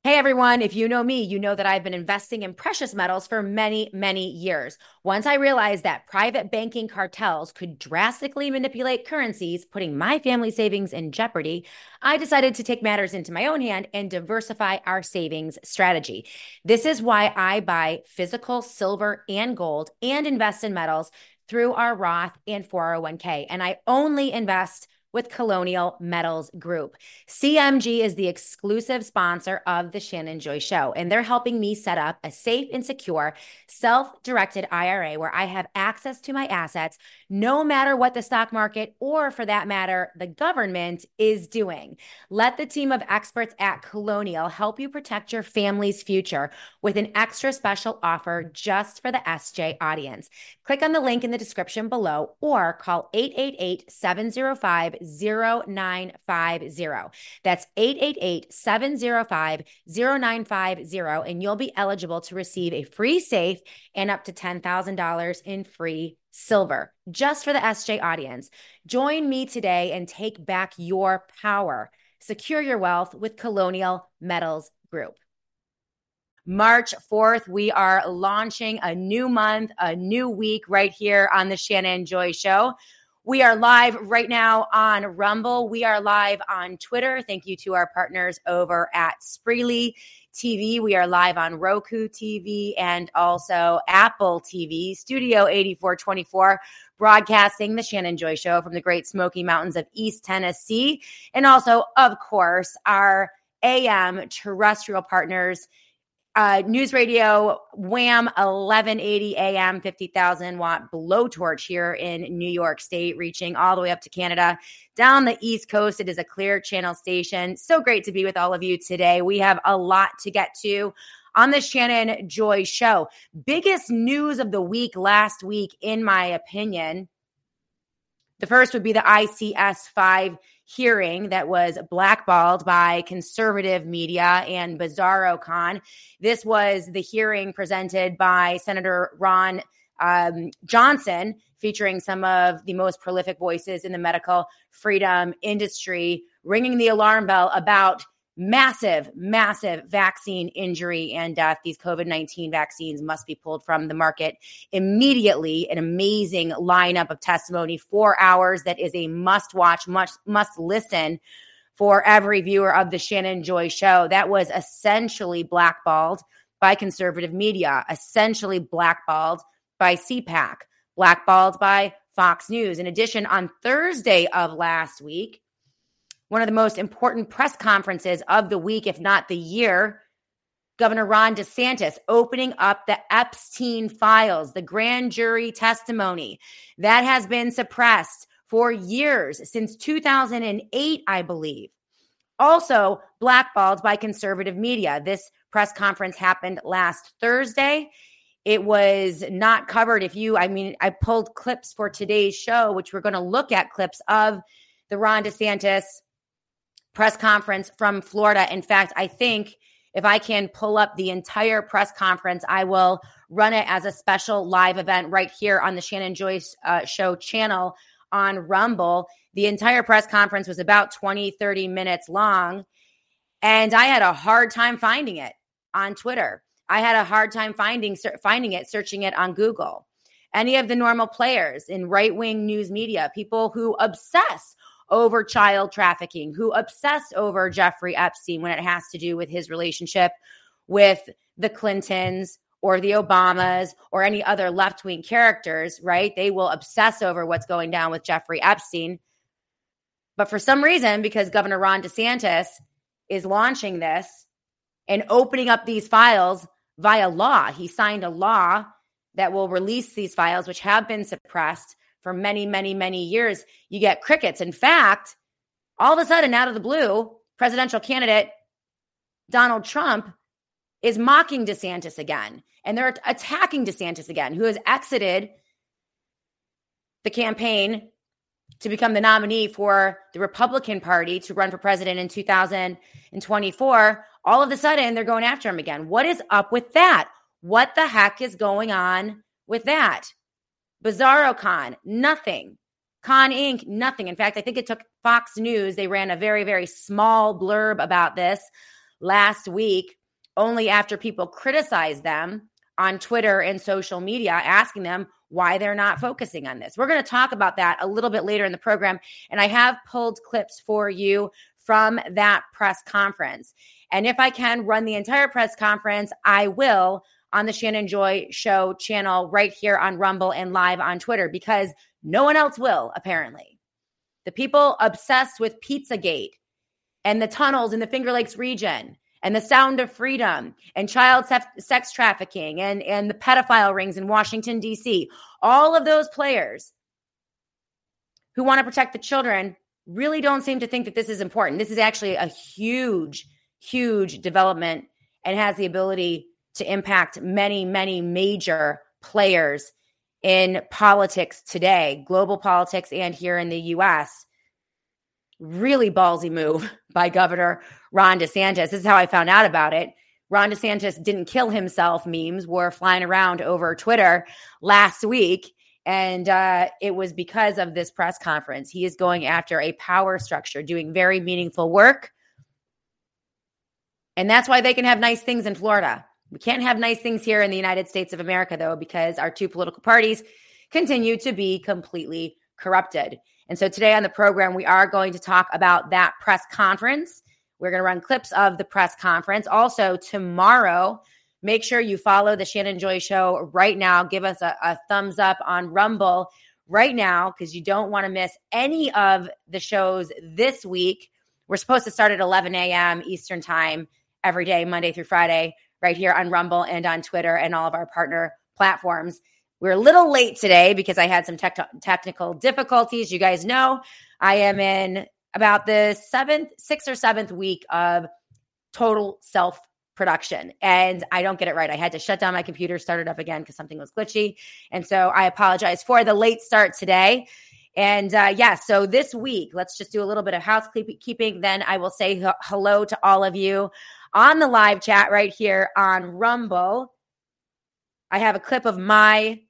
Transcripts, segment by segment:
Hey everyone, if you know me, you know that I've been investing in precious metals for many, many years. Once I realized that private banking cartels could drastically manipulate currencies, putting my family savings in jeopardy, I decided to take matters into my own hand and diversify our savings strategy. This is why I buy physical silver and gold and invest in metals through our Roth and 401k. And I only invest with Colonial Metals Group. CMG is the exclusive sponsor of the Shannon Joy Show, and they're helping me set up a safe and secure self-directed IRA where I have access to my assets no matter what the stock market or, for that matter, the government is doing. Let the team of experts at Colonial help you protect your family's future with an extra special offer just for the SJ audience. Click on the link in the description below or call 888-705-0950. That's 888-705-0950, and you'll be eligible to receive a free safe and up to $10,000 in free silver just for the SJ audience. Join me today and take back your power. Secure your wealth with Colonial Metals Group. March 4th, we are launching a new month, a new week right here on the Shannon Joy Show. We are live right now on Rumble. We are live on Twitter. Thank you to our partners over at Spreely TV. We are live on Roku TV and also Apple TV, Studio 8424, broadcasting the Shannon Joy Show from the Great Smoky Mountains of East Tennessee. And also, of course, our AM terrestrial partners, News Radio, Wham 1180 AM, 50,000 watt blowtorch here in New York State, reaching all the way up to Canada. Down the East Coast, it is a Clear Channel station. So great to be with all of you today. We have a lot to get to on the Shannon Joy Show. Biggest news of the week last week, in my opinion. The first would be the ICS-5 hearing that was blackballed by conservative media and BizarroCon. This was the hearing presented by Senator Ron Johnson, featuring some of the most prolific voices in the medical freedom industry, ringing the alarm bell about massive vaccine injury and death. These COVID-19 vaccines must be pulled from the market immediately. An amazing lineup of testimony, 4 hours that is a must watch, must listen for every viewer of the Shannon Joy Show. That was essentially blackballed by conservative media, essentially blackballed by CPAC, blackballed by Fox News. In addition, on Thursday of last week, one of the most important press conferences of the week, if not the year, Governor Ron DeSantis opening up the Epstein files, the grand jury testimony that has been suppressed for years, since 2008, I believe. Also blackballed by conservative media. This press conference happened last Thursday. It was not covered. I pulled clips for today's show, which we're going to look at clips of the Ron DeSantis press conference from Florida. In fact, I think if I can pull up the entire press conference, I will run it as a special live event right here on the Shannon Joy Show channel on Rumble. The entire press conference was about 20, 30 minutes long, and I had a hard time finding it on Twitter. I had a hard time finding it, searching it on Google. Any of the normal players in right-wing news media, people who obsess over child trafficking, who obsess over Jeffrey Epstein when it has to do with his relationship with the Clintons or the Obamas or any other left-wing characters, right? They will obsess over what's going down with Jeffrey Epstein. But for some reason, because Governor Ron DeSantis is launching this and opening up these files via law, he signed a law that will release these files, which have been suppressed for many, many, many years. You get crickets. In fact, all of a sudden, out of the blue, presidential candidate Donald Trump is mocking DeSantis again. And they're attacking DeSantis again, who has exited the campaign to become the nominee for the Republican Party to run for president in 2024. All of a sudden, they're going after him again. What is up with that? What the heck is going on with that? BizarroCon, nothing. Con Inc., nothing. In fact, I think it took Fox News. They ran a very, very small blurb about this last week. only after people criticize them on Twitter and social media, asking them why they're not focusing on this. We're going to talk about that a little bit later in the program. And I have pulled clips for you from that press conference. And if I can run the entire press conference, I will on the Shannon Joy Show channel right here on Rumble and live on Twitter, because no one else will, apparently. The people obsessed with Pizzagate and the tunnels in the Finger Lakes region and the Sound of Freedom and child sex trafficking and the pedophile rings in Washington, D.C. All of those players who want to protect the children really don't seem to think that this is important. This is actually a huge, huge development and has the ability to impact many, many major players in politics today, global politics and here in the U.S. Really ballsy move by Governor Ron DeSantis. This is how I found out about it. Ron DeSantis didn't kill himself memes were flying around over Twitter last week. And it was because of this press conference. He is going after a power structure, doing very meaningful work. And that's why they can have nice things in Florida. We can't have nice things here in the United States of America, though, because our two political parties continue to be completely corrupted. And so today on the program, we are going to talk about that press conference. We're going to run clips of the press conference. Also, tomorrow, make sure you follow the Shannon Joy Show right now. Give us a thumbs up on Rumble right now, because you don't want to miss any of the shows this week. We're supposed to start at 11 a.m. Eastern time every day, Monday through Friday, right here on Rumble and on Twitter and all of our partner platforms. We're a little late today because I had some technical difficulties. You guys know I am in about the sixth or seventh week of total self-production, and I don't get it right. I had to shut down my computer, start it up again because something was glitchy. And so I apologize for the late start today. And so this week, let's just do a little bit of housekeeping. Then I will say hello to all of you on the live chat right here on Rumble. I have a clip of my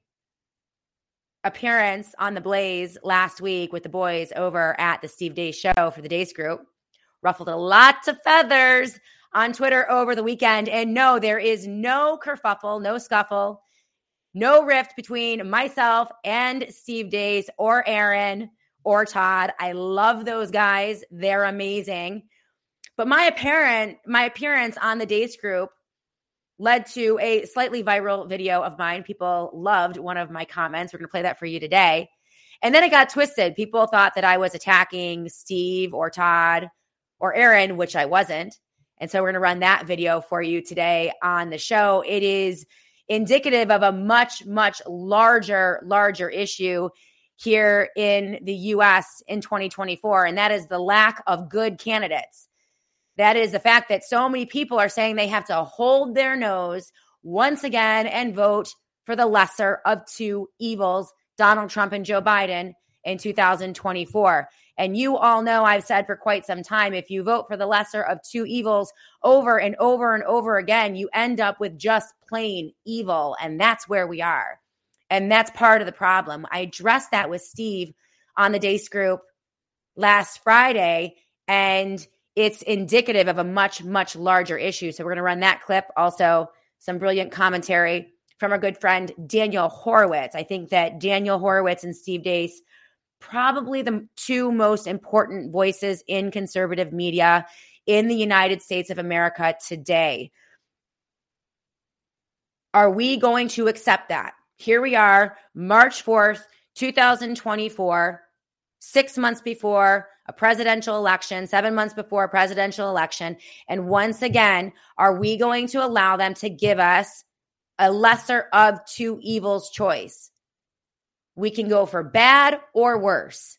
appearance on the Blaze last week with the boys over at the Steve Deace Show for the Deace Group. Ruffled a lot of feathers on Twitter over the weekend. And no, there is no kerfuffle, no scuffle, no rift between myself and Steve Deace or Aaron or Todd. I love those guys. They're amazing. But my appearance on the Deace Group led to a slightly viral video of mine. People loved one of my comments. We're going to play that for you today. And then it got twisted. People thought that I was attacking Steve or Todd or Aaron, which I wasn't. And so we're going to run that video for you today on the show. It is indicative of a much, much larger issue here in the U.S. in 2024, and that is the lack of good candidates. That is the fact that so many people are saying they have to hold their nose once again and vote for the lesser of two evils, Donald Trump and Joe Biden, in 2024. And you all know I've said for quite some time, if you vote for the lesser of two evils over and over and over again, you end up with just plain evil. And that's where we are. And that's part of the problem. I addressed that with Steve on the Deace Group last Friday, and it's indicative of a much, much larger issue. So we're going to run that clip. Also, some brilliant commentary from our good friend Daniel Horowitz. I think that Daniel Horowitz and Steve Deace, probably the two most important voices in conservative media in the United States of America today. Are we going to accept that? Here we are, March 4th, 2024, 6 months before a presidential election, 7 months before a presidential election. And once again, are we going to allow them to give us a lesser of two evils choice? We can go for bad or worse.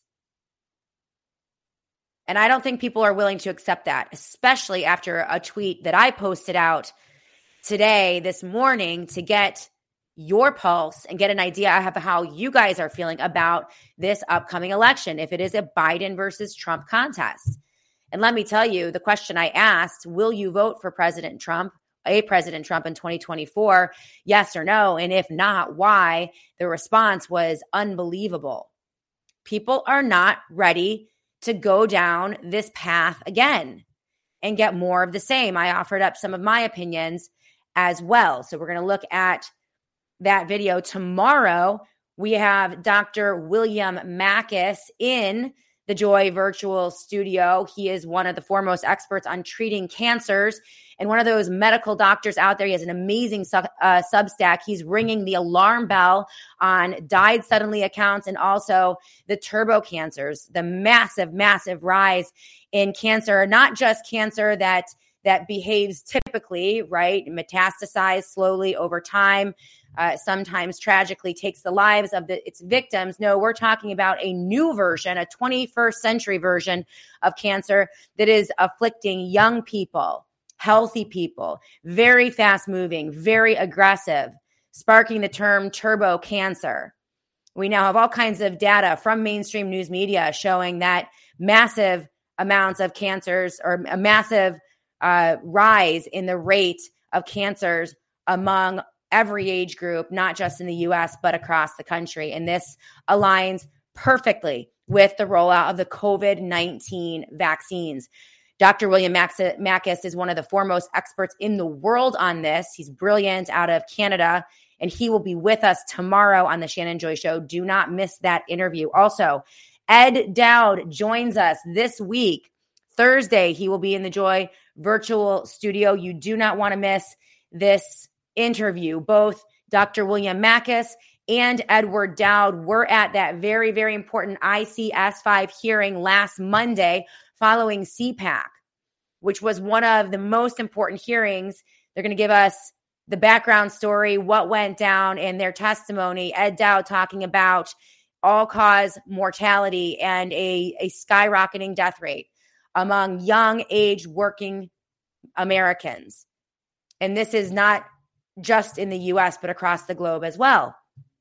And I don't think people are willing to accept that, especially after a tweet that I posted out today, this morning, to get your pulse and get an idea of how you guys are feeling about this upcoming election, if it is a Biden versus Trump contest. And let me tell you, the question I asked, will you vote for President Trump in 2024? Yes or no? And if not, why? The response was unbelievable. People are not ready to go down this path again. and get more of the same. I offered up some of my opinions as well. So we're going to look at that video tomorrow. We have Dr. William Makis in the Joy Virtual Studio. He is one of the foremost experts on treating cancers and one of those medical doctors out there. He has an amazing Substack. He's ringing the alarm bell on died suddenly accounts and also the turbo cancers, the massive, massive rise in cancer, not just cancer that behaves typically, right? Metastasize slowly over time, sometimes tragically takes the lives of its victims. No, we're talking about a new version, a 21st century version of cancer that is afflicting young people, healthy people, very fast moving, very aggressive, sparking the term turbo cancer. We now have all kinds of data from mainstream news media showing that massive amounts of cancers or a massive rise in the rate of cancers among every age group, not just in the US, but across the country. And this aligns perfectly with the rollout of the COVID-19 vaccines. Dr. William Makis is one of the foremost experts in the world on this. He's brilliant, out of Canada, and he will be with us tomorrow on the Shannon Joy Show. Do not miss that interview. Also, Ed Dowd joins us this week. Thursday, he will be in the Joy Virtual Studio. You do not want to miss this interview. Both Dr. William Makis and Edward Dowd were at that very, very important ICS-5 hearing last Monday following CPAC, which was one of the most important hearings. They're going to give us the background story, what went down in their testimony. Ed Dowd talking about all-cause mortality and a skyrocketing death rate among young age working Americans. And this is not just in the US, but across the globe as well.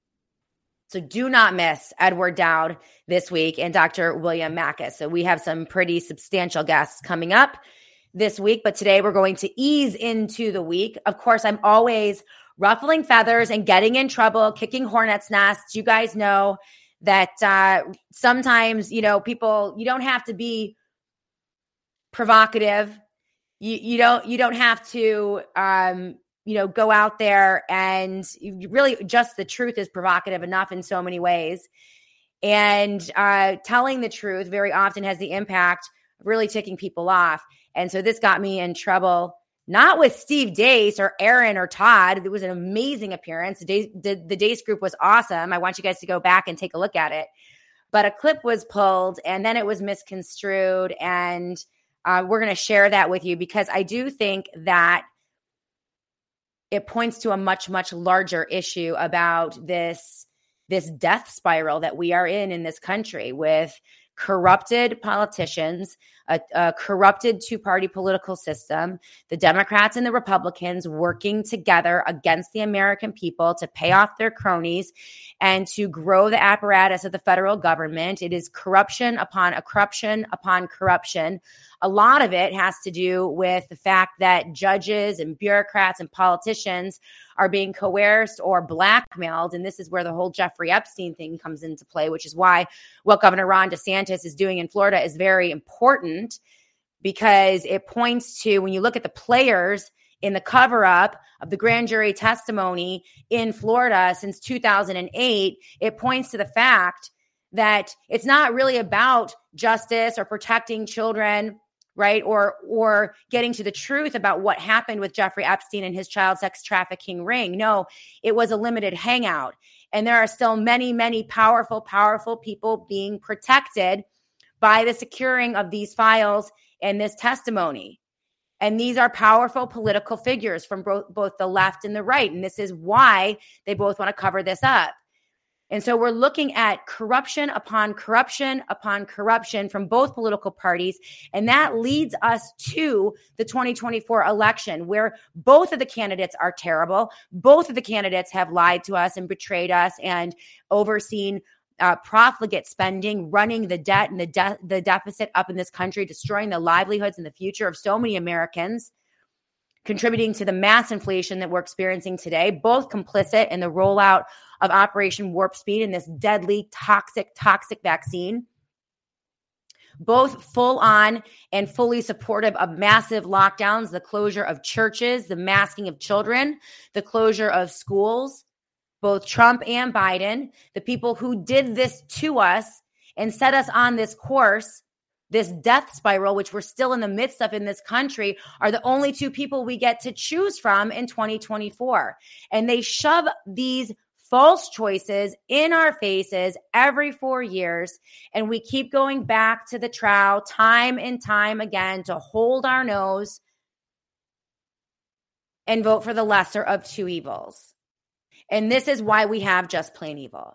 So do not miss Edward Dowd this week and Dr. William Makis. So we have some pretty substantial guests coming up this week, but today we're going to ease into the week. Of course, I'm always ruffling feathers and getting in trouble, kicking hornets' nests. You guys know that sometimes, people, you don't have to be provocative. You don't have to, go out there and really just the truth is provocative enough in so many ways. And telling the truth very often has the impact of really ticking people off. And so this got me in trouble, not with Steve Deace or Aaron or Todd. It was an amazing appearance. The Deace group was awesome. I want you guys to go back and take a look at it. But a clip was pulled and then it was misconstrued. And we're going to share that with you because I do think that it points to a much, much larger issue about this death spiral that we are in this country with corrupted politicians, a corrupted two-party political system, the Democrats and the Republicans working together against the American people to pay off their cronies and to grow the apparatus of the federal government. It is corruption upon corruption upon corruption. A lot of it has to do with the fact that judges and bureaucrats and politicians are being coerced or blackmailed. And this is where the whole Jeffrey Epstein thing comes into play, which is why what Governor Ron DeSantis is doing in Florida is very important because it points to, when you look at the players in the cover-up of the grand jury testimony in Florida since 2008, it points to the fact that it's not really about justice or protecting children, right? Or getting to the truth about what happened with Jeffrey Epstein and his child sex trafficking ring. No, it was a limited hangout. And there are still many, many powerful people being protected by the securing of these files and this testimony. And these are powerful political figures from both the left and the right. And this is why they both want to cover this up. And so we're looking at corruption upon corruption upon corruption from both political parties. And that leads us to the 2024 election, where both of the candidates are terrible. Both of the candidates have lied to us and betrayed us and overseen profligate spending, running the debt and the deficit up in this country, destroying the livelihoods and the future of so many Americans, contributing to the mass inflation that we're experiencing today, both complicit in the rollout of Operation Warp Speed and this deadly, toxic vaccine. both full on and fully supportive of massive lockdowns, the closure of churches, the masking of children, the closure of schools, both Trump and Biden, the people who did this to us and set us on this course, this death spiral, which we're still in the midst of in this country, are the only two people we get to choose from in 2024. And they shove these false choices in our faces every 4 years. And we keep going back to the trowel time and time again to hold our nose and vote for the lesser of two evils. And this is why we have just plain evil.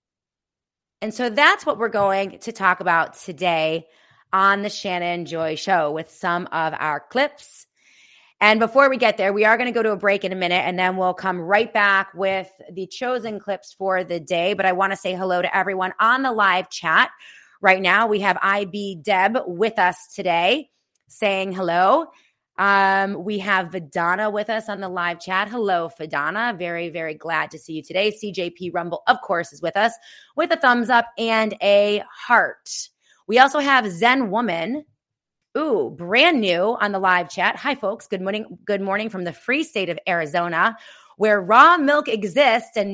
And so that's what we're going to talk about today on the Shannon Joy Show with some of our clips. And before we get there, we are going to go to a break in a minute, and then we'll come right back with the chosen clips for the day. But I want to say hello to everyone on the live chat right now. We have IB Deb with us today saying hello. We have Vidana with us on the live chat. Hello, Vidana. Very, very glad to see you today. CJP Rumble, of course, is with us with a thumbs up and a heart. We also have Zen Woman. Ooh, brand new on the live chat. Hi, folks. Good morning. Good morning from the free state of Arizona, where raw milk exists and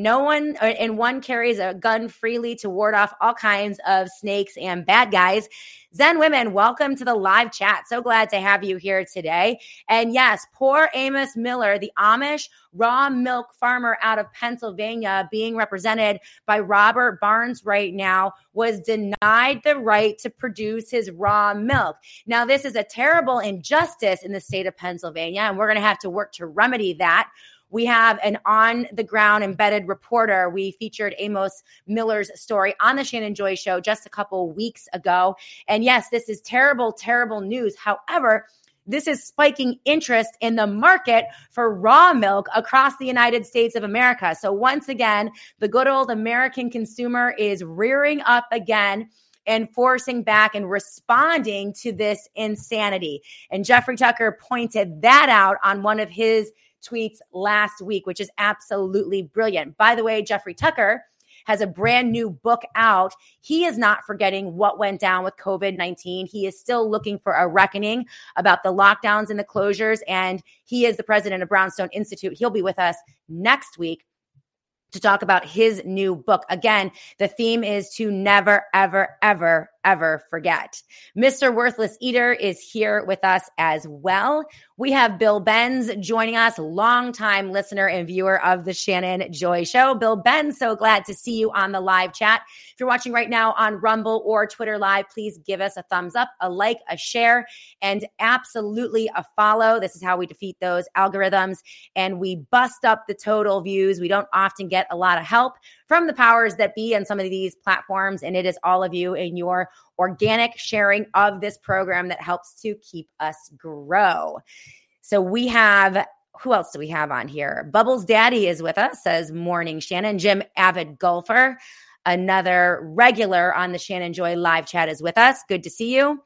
one carries a gun freely to ward off all kinds of snakes and bad guys. Zen Women, welcome to the live chat. So glad to have you here today. And yes, poor Amos Miller, the Amish raw milk farmer out of Pennsylvania, being represented by Robert Barnes right now, was denied the right to produce his raw milk. Now, this is a terrible injustice in the state of Pennsylvania, and we're going to have to work to remedy that. We have an on-the-ground embedded reporter. We featured Amos Miller's story on the Shannon Joy Show just a couple weeks ago. And yes, this is terrible, terrible news. However, this is spiking interest in the market for raw milk across the United States of America. So once again, the good old American consumer is rearing up again and forcing back and responding to this insanity. And Jeffrey Tucker pointed that out on one of his tweets last week, which is absolutely brilliant. By the way, Jeffrey Tucker has a brand new book out. He is not forgetting what went down with COVID-19. He is still looking for a reckoning about the lockdowns and the closures. And he is the president of Brownstone Institute. He'll be with us next week to talk about his new book. Again, the theme is to never, ever, ever, ever forget. Mr. Worthless Eater is here with us as well. We have Bill Benz joining us, longtime listener and viewer of the Shannon Joy Show. Bill Benz, so glad to see you on the live chat. If you're watching right now on Rumble or Twitter Live, please give us a thumbs up, a like, a share, and absolutely a follow. This is how we defeat those algorithms, and we bust up the total views. We don't often get a lot of help from the powers that be on some of these platforms, and it is all of you and your organic sharing of this program that helps to keep us grow. So we have, who else do we have on here? Bubbles Daddy is with us, says morning Shannon. Jim, avid golfer, another regular on the Shannon Joy live chat, is with us. Good to see you.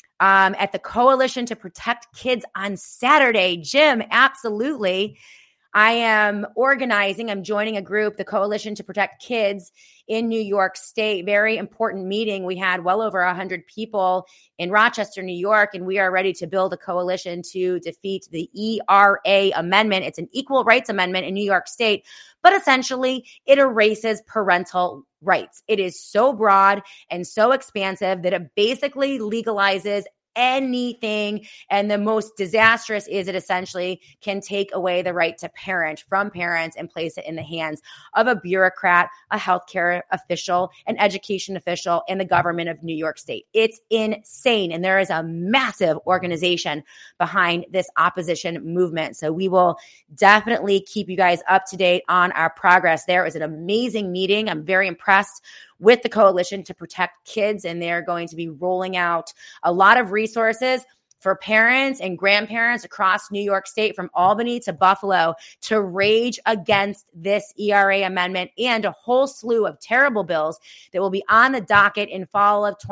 At the Coalition to Protect Kids on Saturday. Jim, absolutely. I am organizing, I'm joining a group, the Coalition to Protect Kids in New York State. Very important meeting. We had well over 100 people in Rochester, New York, and we are ready to build a coalition to defeat the ERA amendment. It's an equal rights amendment in New York State, but essentially it erases parental rights. It is so broad and so expansive that it basically legalizes anything. And the most disastrous is it essentially can take away the right to parent from parents and place it in the hands of a bureaucrat, a healthcare official, an education official, and the government of New York State. It's insane. And there is a massive organization behind this opposition movement. So we will definitely keep you guys up to date on our progress there. It was an amazing meeting. I'm very impressed with the Coalition to Protect Kids, and they're going to be rolling out a lot of resources for parents and grandparents across New York State, from Albany to Buffalo, to rage against this ERA amendment and a whole slew of terrible bills that will be on the docket in fall of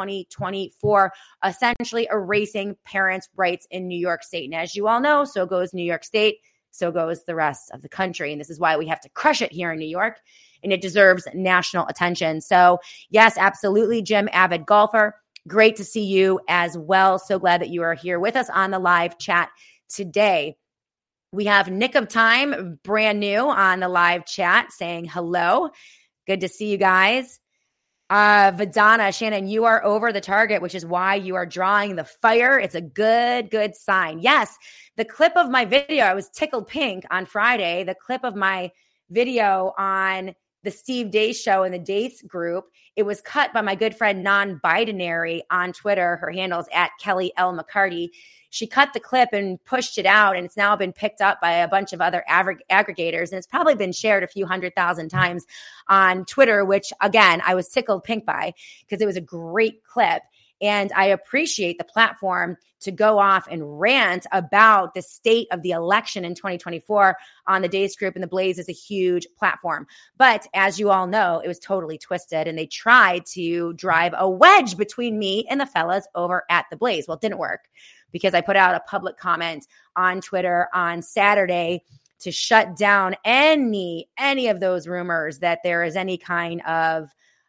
2024, essentially erasing parents' rights in New York State. And as you all know, so goes New York State, so goes the rest of the country. And this is why we have to crush it here in New York, and it deserves national attention. So yes, absolutely, Jim, avid golfer. Great to see you as well. So glad that you are here with us on the live chat today. We have Nick of Time, brand new on the live chat, saying hello. Good to see you guys. Vidana, Shannon, you are over the target, which is why you are drawing the fire. It's a good sign. Yes, the clip of my video, I was tickled pink on Friday. The clip of my video on the Steve Deace show in the Deace group, it was cut by my good friend Non-Binary on Twitter. Her handle is at Kelly L. McCarty. She cut the clip and pushed it out, and it's now been picked up by a bunch of other aggregators, and it's probably been shared a few 100,000 times on Twitter, which, again, I was tickled pink by because it was a great clip. And I appreciate the platform to go off and rant about the state of the election in 2024 on the Deace group, and the Blaze is a huge platform. But as you all know, it was totally twisted, and they tried to drive a wedge between me and the fellas over at the Blaze. Well, it didn't work because I put out a public comment on Twitter on Saturday to shut down any of those rumors that there is any kind of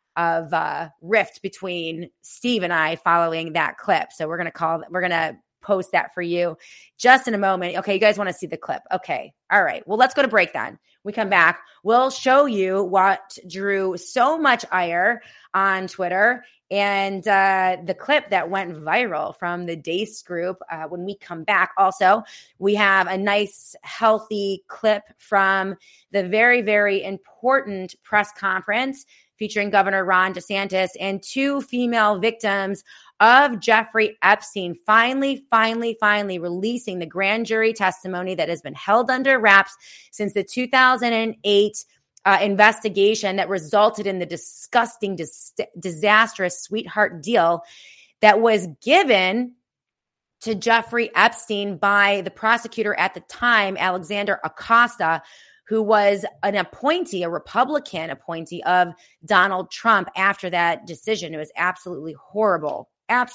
rift between Steve and I following that clip. So we're going to post that for you just in a moment. Okay. You guys want to see the clip? Okay. All right. Well, let's go to break then. We come back. We'll show you what drew so much ire on Twitter and the clip that went viral from the Deace group when we come back. Also, we have a nice, healthy clip from the very, very important press conference featuring Governor Ron DeSantis and two female victims of Jeffrey Epstein finally releasing the grand jury testimony that has been held under wraps since the 2008 investigation that resulted in the disgusting, disastrous sweetheart deal that was given to Jeffrey Epstein by the prosecutor at the time, Alexander Acosta, who was an appointee, a Republican appointee of Donald Trump after that decision. It was absolutely horrible.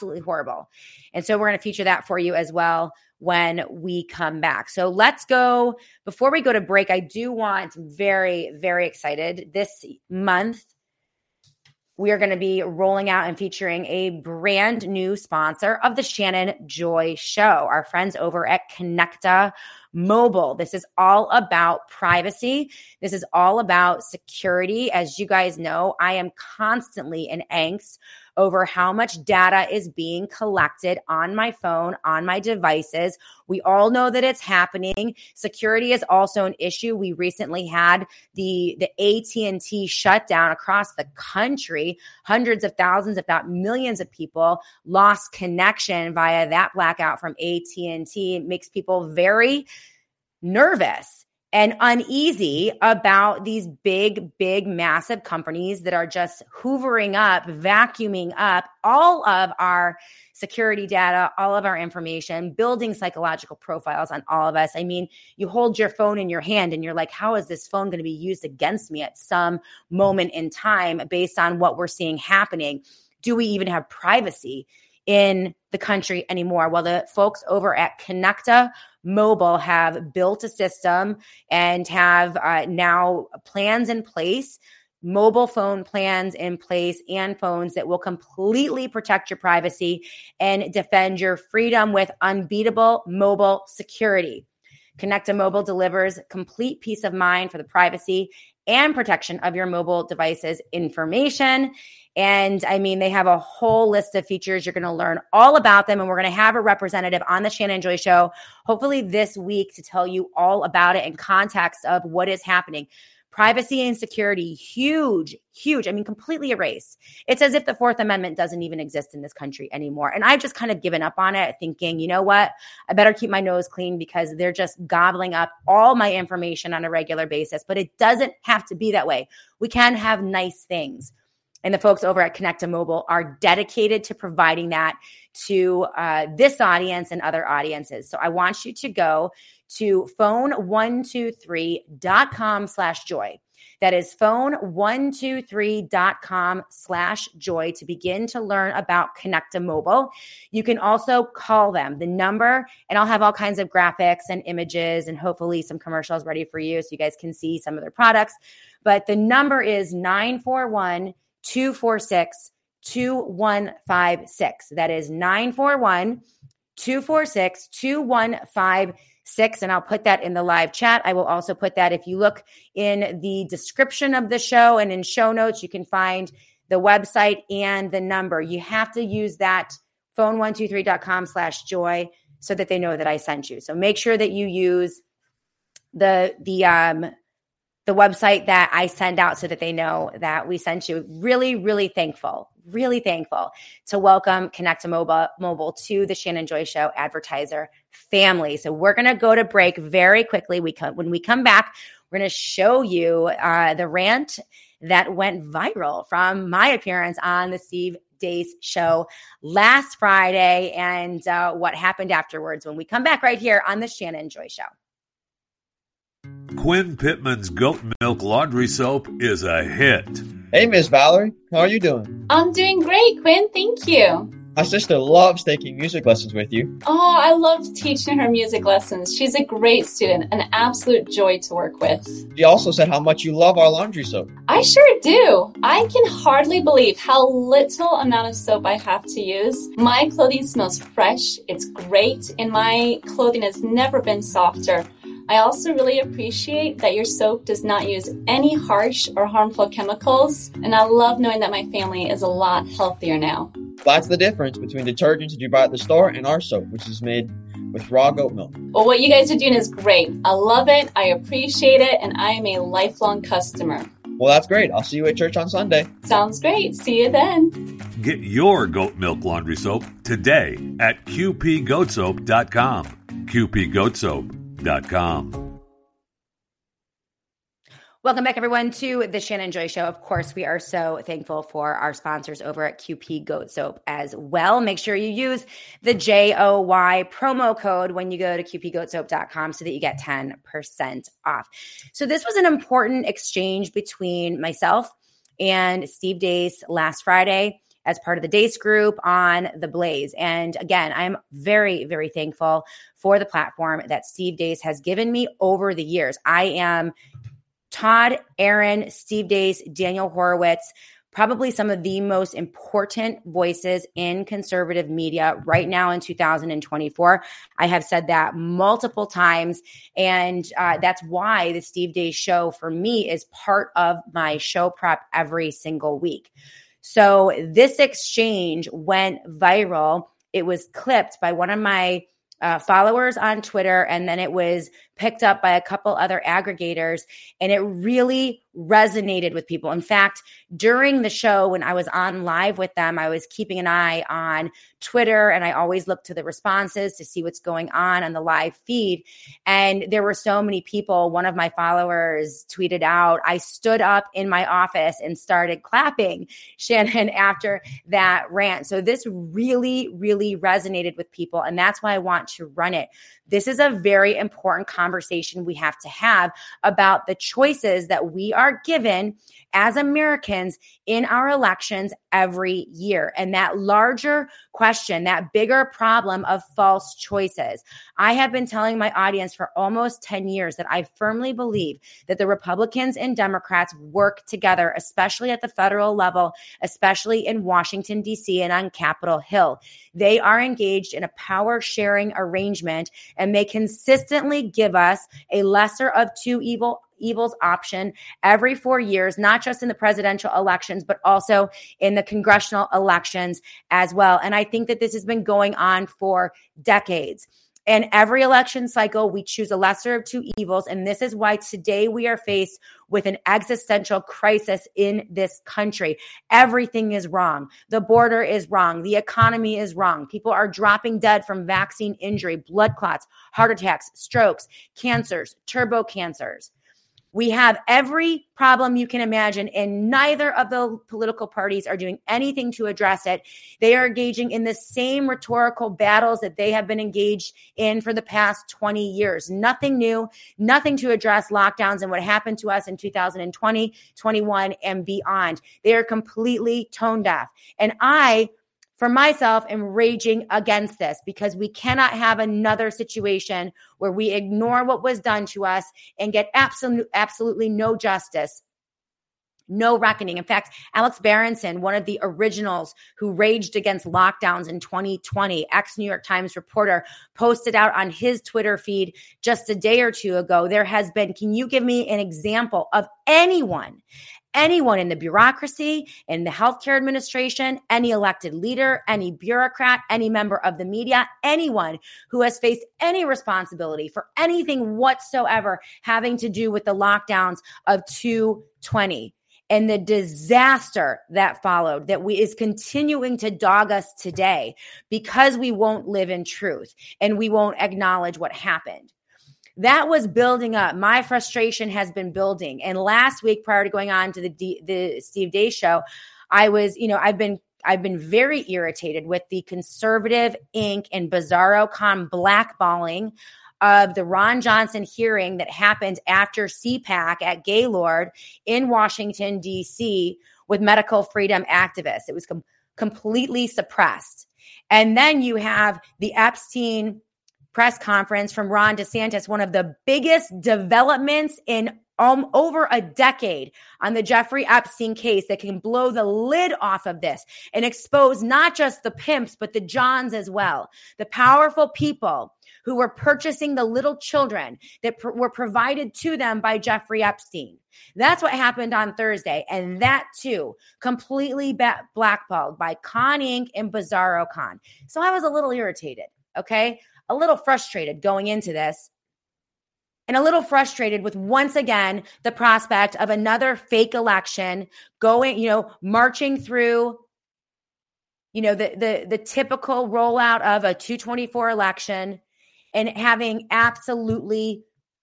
And so we're going to feature that for you as well when we come back. So let's go. Before we go to break, I do want, very, very excited. This month, we are going to be rolling out and featuring a brand new sponsor of the Shannon Joy Show, our friends over at Connecta Mobile. This is all about privacy. This is all about security. As you guys know, I am constantly in angst over how much data is being collected on my phone, on my devices. We all know that it's happening. Security is also an issue. We recently had the AT&T shutdown across the country. Hundreds of thousands, if not millions of people lost connection via that blackout from AT&T. It makes people very nervous and uneasy about these big, massive companies that are just hoovering up, vacuuming up all of our security data, all of our information, building psychological profiles on all of us. I mean, you hold your phone in your hand and you're like, how is this phone going to be used against me at some moment in time based on what we're seeing happening? Do we even have privacy in the country anymore? Well, the folks over at Connecta Mobile have built a system and have now plans in place, mobile phone plans in place, and phones that will completely protect your privacy and defend your freedom with unbeatable mobile security. Connecta Mobile delivers complete peace of mind for the privacy and protection of your mobile device's information. And I mean, they have a whole list of features. You're going to learn all about them. And we're going to have a representative on the Shannon Joy Show, hopefully this week, to tell you all about it in context of what is happening. Privacy and security, huge. I mean, completely erased. It's as if the Fourth Amendment doesn't even exist in this country anymore. And I've just kind of given up on it, thinking, you know what? I better keep my nose clean because they're just gobbling up all my information on a regular basis. But it doesn't have to be that way. We can have nice things. And the folks over at Connecta Mobile are dedicated to providing that to this audience and other audiences. So I want you to go to phone123.com/joy. That is phone123.com/joy to begin to learn about Connecta Mobile. You can also call them, the number, and I'll have all kinds of graphics and images and hopefully some commercials ready for you so you guys can see some of their products. But the number is 941-246-2727. 941-246. That is 941-246-2156. And I'll put that in the live chat. I will also put that, if you look in the description of the show and in show notes, you can find the website and the number. You have to use that phone123.com/joy so that they know that I sent you. So make sure that you use the website that I send out so that they know that we sent you. Really, really thankful to welcome Connect2Mobile to the Shannon Joy Show advertiser family. So we're going to go to break very quickly. When we come back, we're going to show you the rant that went viral from my appearance on the Steve Deace Show last Friday and what happened afterwards when we come back right here on the Shannon Joy Show. Quinn Pittman's Goat Milk Laundry Soap is a hit. Hey, Miss Valerie. How are you doing? I'm doing great, Quinn. Thank you. My sister loves taking music lessons with you. Oh, I love teaching her music lessons. She's a great student, an absolute joy to work with. She also said how much you love our laundry soap. I sure do. I can hardly believe how little amount of soap I have to use. My clothing smells fresh. It's great, and my clothing has never been softer. I also really appreciate that your soap does not use any harsh or harmful chemicals, and I love knowing that my family is a lot healthier now. That's the difference between detergents that you buy at the store and our soap, which is made with raw goat milk. Well, what you guys are doing is great. I love it, I appreciate it, and I am a lifelong customer. Well, that's great. I'll see you at church on Sunday. Sounds great. See you then. Get your goat milk laundry soap today at qpgoatsoap.com. qpgoatsoap.com. Welcome back, everyone, to the Shannon Joy Show. Of course, we are so thankful for our sponsors over at QP Goat Soap as well. Make sure you use the JOY promo code when you go to qpgoatsoap.com so that you get 10% off. So this was an important exchange between myself and Steve Deace last Friday as part of the Deace group on The Blaze. And again, I'm very, very thankful for the platform that Steve Deace has given me over the years. I am Todd, Aaron, Steve Deace, Daniel Horowitz, probably some of the most important voices in conservative media right now in 2024. I have said that multiple times, and that's why the Steve Deace Show for me is part of my show prep every single week. So this exchange went viral. It was clipped by one of my followers on Twitter, and then it was picked up by a couple other aggregators, and it really resonated with people. In fact, during the show, when I was on live with them, I was keeping an eye on Twitter, and I always look to the responses to see what's going on the live feed. And there were so many people. One of my followers tweeted out, I stood up in my office and started clapping, Shannon, after that rant. So this really, really resonated with people, and that's why I want to run it. This is a very important conversation we have to have about the choices that we are given as Americans in our elections every year. And that larger question, that bigger problem of false choices. I have been telling my audience for almost 10 years that I firmly believe that the Republicans and Democrats work together, especially at the federal level, especially in Washington, D.C. and on Capitol Hill. They are engaged in a power sharing arrangement, and they consistently give us a lesser of two evils option every 4 years, not just in the presidential elections, but also in the congressional elections as well. And I think that this has been going on for decades. And every election cycle, we choose a lesser of two evils. And this is why today we are faced with an existential crisis in this country. Everything is wrong. The border is wrong. The economy is wrong. People are dropping dead from vaccine injury, blood clots, heart attacks, strokes, cancers, turbo cancers. We have every problem you can imagine, and neither of the political parties are doing anything to address it. They are engaging in the same rhetorical battles that they have been engaged in for the past 20 years. Nothing new, nothing to address lockdowns and what happened to us in 2020, 21, and beyond. They are completely tone deaf. And I, for myself, am raging against this because we cannot have another situation where we ignore what was done to us and get absolutely no justice no reckoning. In fact, Alex Berenson, one of the originals who raged against lockdowns in 2020, ex-New York Times reporter, posted out on his Twitter feed just a day or two ago, there has been, can you give me an example of anyone in the bureaucracy, in the healthcare administration, any elected leader, any bureaucrat, any member of the media, anyone who has faced any responsibility for anything whatsoever having to do with the lockdowns of 2020 and the disaster that followed that is continuing to dog us today because we won't live in truth and we won't acknowledge what happened. That was building up. My frustration has been building. And last week, prior to going on to the Steve Deace show, I was, I've been very irritated with the conservative Inc. and Bizarro Con blackballing of the Ron Johnson hearing that happened after CPAC at Gaylord in Washington, D.C. with medical freedom activists. It was completely suppressed. And then you have the Epstein press conference from Ron DeSantis, one of the biggest developments in over a decade on the Jeffrey Epstein case that can blow the lid off of this and expose not just the pimps, but the Johns as well. The powerful people who were purchasing the little children that were provided to them by Jeffrey Epstein. That's what happened on Thursday. And that too, completely blackballed by Con Inc. and Bizarro Con. So I was a little irritated, okay? A little frustrated going into this and a little frustrated with, once again, the prospect of another fake election going, marching through, the typical rollout of a 224 election and having absolutely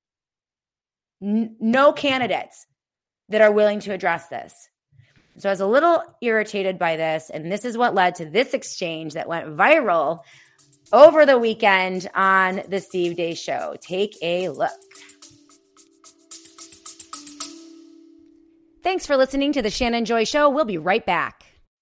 no candidates that are willing to address this. So I was a little irritated by this, and this is what led to this exchange that went viral over the weekend on the Steve Deace Show. Take a look. Thanks for listening to the Shannon Joy Show. We'll be right back.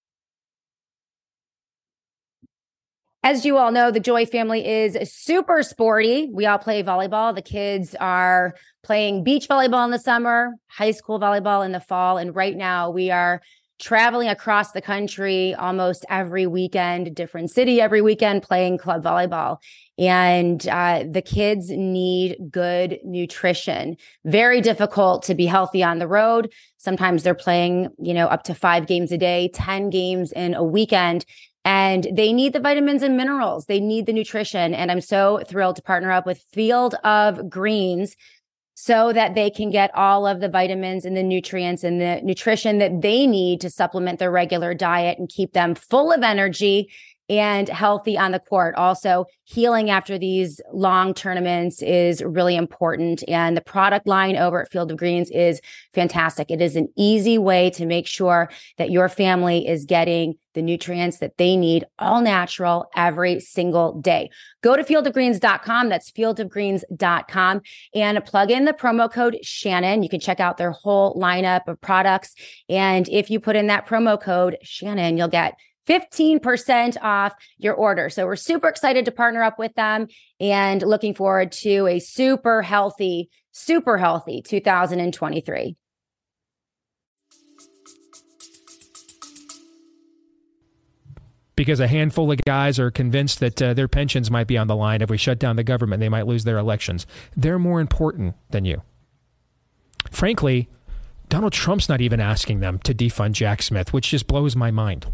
As you all know, the Joy family is super sporty. We all play volleyball. The kids are playing beach volleyball in the summer, high school volleyball in the fall, and right now we are traveling across the country almost every weekend, different city every weekend, playing club volleyball. And the kids need good nutrition. Very difficult to be healthy on the road. Sometimes they're playing, up to 5 games a day, 10 games in a weekend. And they need the vitamins and minerals. They need the nutrition. And I'm so thrilled to partner up with Field of Greens so that they can get all of the vitamins and the nutrients and the nutrition that they need to supplement their regular diet and keep them full of energy and healthy on the court. Also, healing after these long tournaments is really important. And the product line over at Field of Greens is fantastic. It is an easy way to make sure that your family is getting the nutrients that they need, all natural, every single day. Go to fieldofgreens.com. That's fieldofgreens.com and plug in the promo code Shannon. You can check out their whole lineup of products. And if you put in that promo code Shannon, you'll get 15% off your order. So we're super excited to partner up with them and looking forward to a super healthy 2023. Because a handful of guys are convinced that their pensions might be on the line if we shut down the government. They might lose their elections. They're more important than you. Frankly, Donald Trump's not even asking them to defund Jack Smith, which just blows my mind.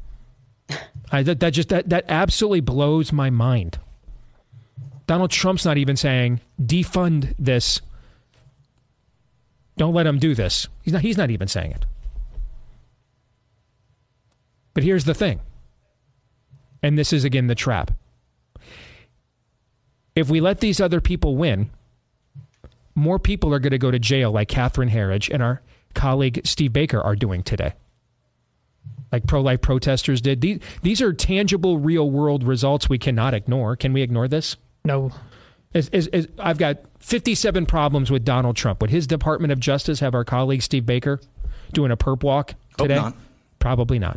That absolutely blows my mind. Donald Trump's not even saying defund this. Don't let him do this. He's not even saying it. But here's the thing. And this is again the trap. If we let these other people win, more people are going to go to jail like Catherine Herridge and our colleague Steve Baker are doing today. Like pro-life protesters did. These are tangible, real-world results we cannot ignore. Can we ignore this? No. I've got 57 problems with Donald Trump. Would his Department of Justice have our colleague Steve Baker doing a perp walk today? Hope not. Probably not.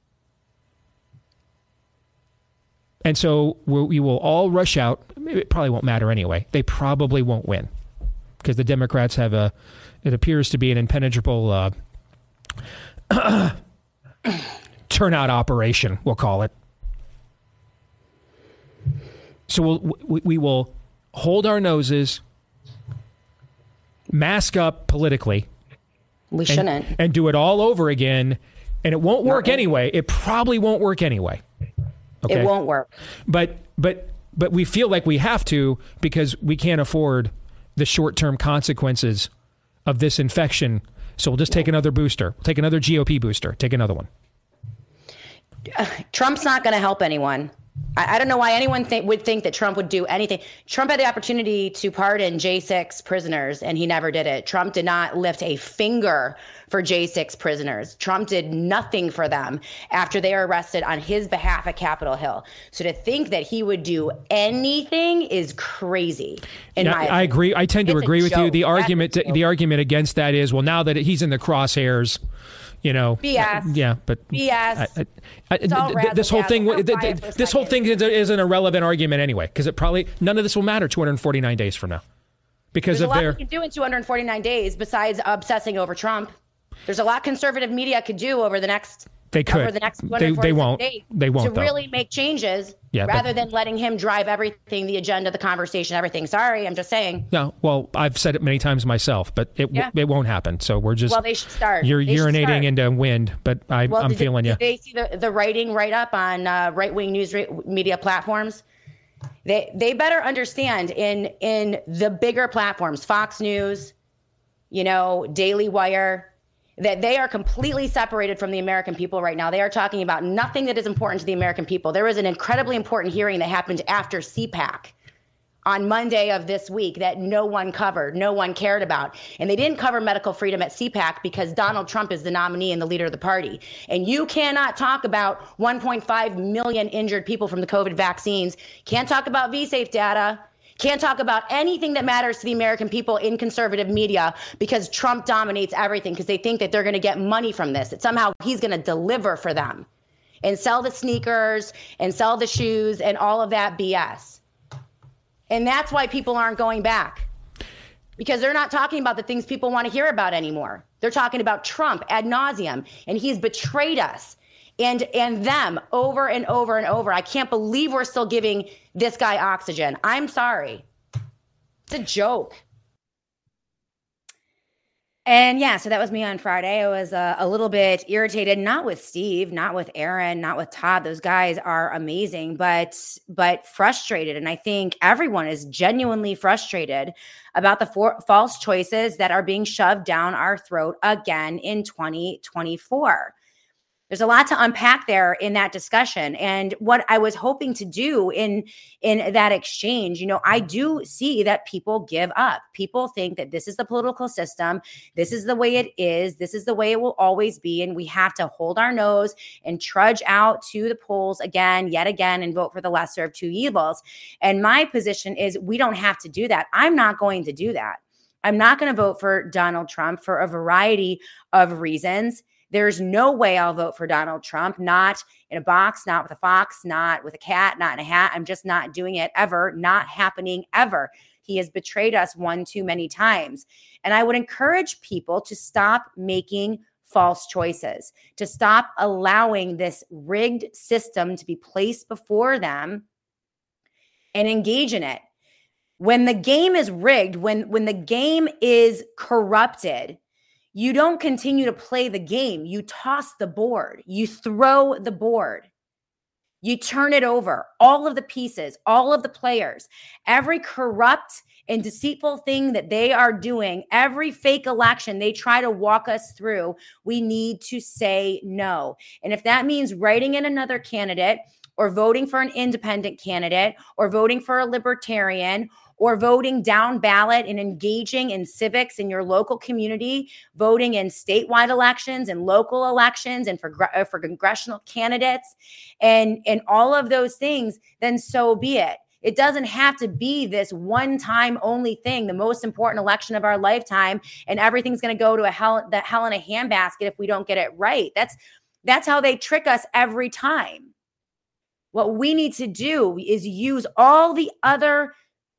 And so we will all rush out. It probably won't matter anyway. They probably won't win because the Democrats have it appears to be an impenetrable turnout operation, we'll call it. So we will hold our noses, mask up politically. We shouldn't. And do it all over again. And it won't work anyway. It probably won't work anyway. Okay? It won't work. But we feel like we have to because we can't afford the short-term consequences of this infection. So we'll just take another booster. We'll take another GOP booster. Take another one. Trump's not going to help anyone. I don't know why anyone would think that Trump would do anything. Trump had the opportunity to pardon J6 prisoners, and he never did it. Trump did not lift a finger for J6 prisoners. Trump did nothing for them after they were arrested on his behalf at Capitol Hill. So to think that he would do anything is crazy. I agree. I tend to agree with you. The argument against that is, well, now that he's in the crosshairs, BS. Yeah, but BS. This whole thing is an irrelevant argument anyway, because none of this will matter 249 days from now, because there's a lot we can do in 249 days besides obsessing over Trump. There's a lot conservative media could do over the next. They could. Over the next they won't. They won't. To really make changes, rather than letting him drive everything, the agenda, the conversation, everything. Sorry, I'm just saying. No, well, I've said it many times myself, but it won't happen. So we're just. Well, they should start. You're urinating into wind, but I'm feeling you. Did they see the writing right up on right-wing news media platforms? They better understand in the bigger platforms, Fox News, Daily Wire, that they are completely separated from the American people right now. They are talking about nothing that is important to the American people. There was an incredibly important hearing that happened after CPAC on Monday of this week that no one covered, no one cared about. And they didn't cover medical freedom at CPAC because Donald Trump is the nominee and the leader of the party. And you cannot talk about 1.5 million injured people from the COVID vaccines. Can't talk about V-Safe data. Can't talk about anything that matters to the American people in conservative media because Trump dominates everything because they think that they're going to get money from this, that somehow he's going to deliver for them and sell the sneakers and sell the shoes and all of that BS. And that's why people aren't going back, because they're not talking about the things people want to hear about anymore. They're talking about Trump ad nauseum, and he's betrayed us and them over and over and over. I can't believe we're still giving this guy oxygen. I'm sorry. It's a joke. And so that was me on Friday. I was a little bit irritated, not with Steve, not with Aaron, not with Todd. Those guys are amazing, but frustrated. And I think everyone is genuinely frustrated about the false choices that are being shoved down our throat again in 2024. There's a lot to unpack there in that discussion. And what I was hoping to do in that exchange, I do see that people give up. People think that this is the political system. This is the way it is. This is the way it will always be. And we have to hold our nose and trudge out to the polls yet again, and vote for the lesser of two evils. And my position is we don't have to do that. I'm not going to do that. I'm not going to vote for Donald Trump for a variety of reasons. There's no way I'll vote for Donald Trump, not in a box, not with a fox, not with a cat, not in a hat. I'm just not doing it ever, not happening ever. He has betrayed us one too many times. And I would encourage people to stop making false choices, to stop allowing this rigged system to be placed before them and engage in it. When the game is rigged, when the game is corrupted, you don't continue to play the game. You toss the board. You throw the board. You turn it over. All of the pieces, all of the players, every corrupt and deceitful thing that they are doing, every fake election they try to walk us through, we need to say no. And if that means writing in another candidate or voting for an independent candidate or voting for a libertarian or voting down ballot and engaging in civics in your local community, voting in statewide elections and local elections and for congressional candidates and all of those things, then so be it. It doesn't have to be this one-time only thing, the most important election of our lifetime, and everything's going to go to hell in a handbasket if we don't get it right. That's how they trick us every time. What we need to do is use all the other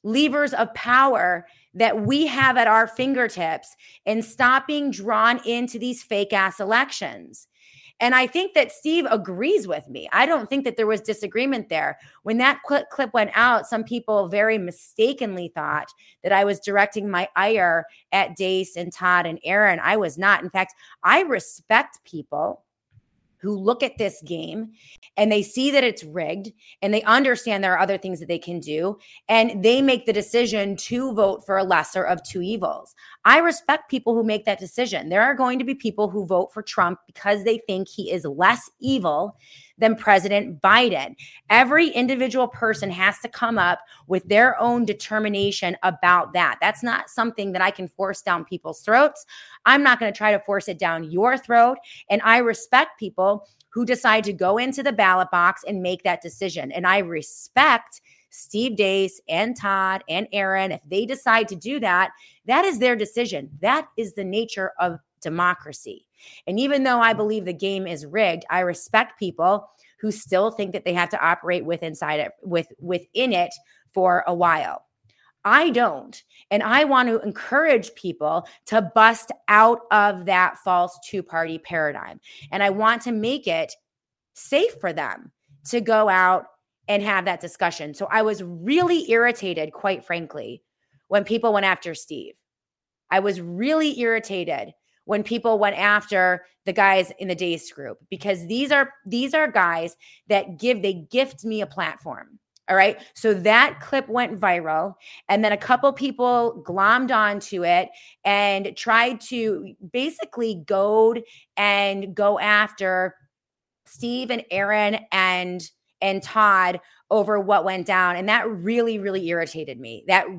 levers of power that we have at our fingertips and stop being drawn into these fake ass elections. And I think that Steve agrees with me. I don't think that there was disagreement there. When that clip went out, some people very mistakenly thought that I was directing my ire at Deace and Todd and Aaron. I was not. In fact, I respect people who look at this game and they see that it's rigged and they understand there are other things that they can do, and they make the decision to vote for a lesser of two evils. I respect people who make that decision. There are going to be people who vote for Trump because they think he is less evil than President Biden. Every individual person has to come up with their own determination about that. That's not something that I can force down people's throats. I'm not going to try to force it down your throat. And I respect people who decide to go into the ballot box and make that decision. And I respect Steve Deace and Todd and Aaron. If they decide to do that, that is their decision. That is the nature of democracy. And even though I believe the game is rigged, I respect people who still think that they have to operate within it for a while. I don't. And I want to encourage people to bust out of that false two-party paradigm. And I want to make it safe for them to go out and have that discussion. So I was really irritated, quite frankly, when people went after Steve. I was really irritated when people went after the guys in the Deace group, because these are guys that gift me a platform. All right. So that clip went viral, and then a couple people glommed onto it and tried to basically goad and go after Steve and Aaron and Todd over what went down. And that really, really irritated me.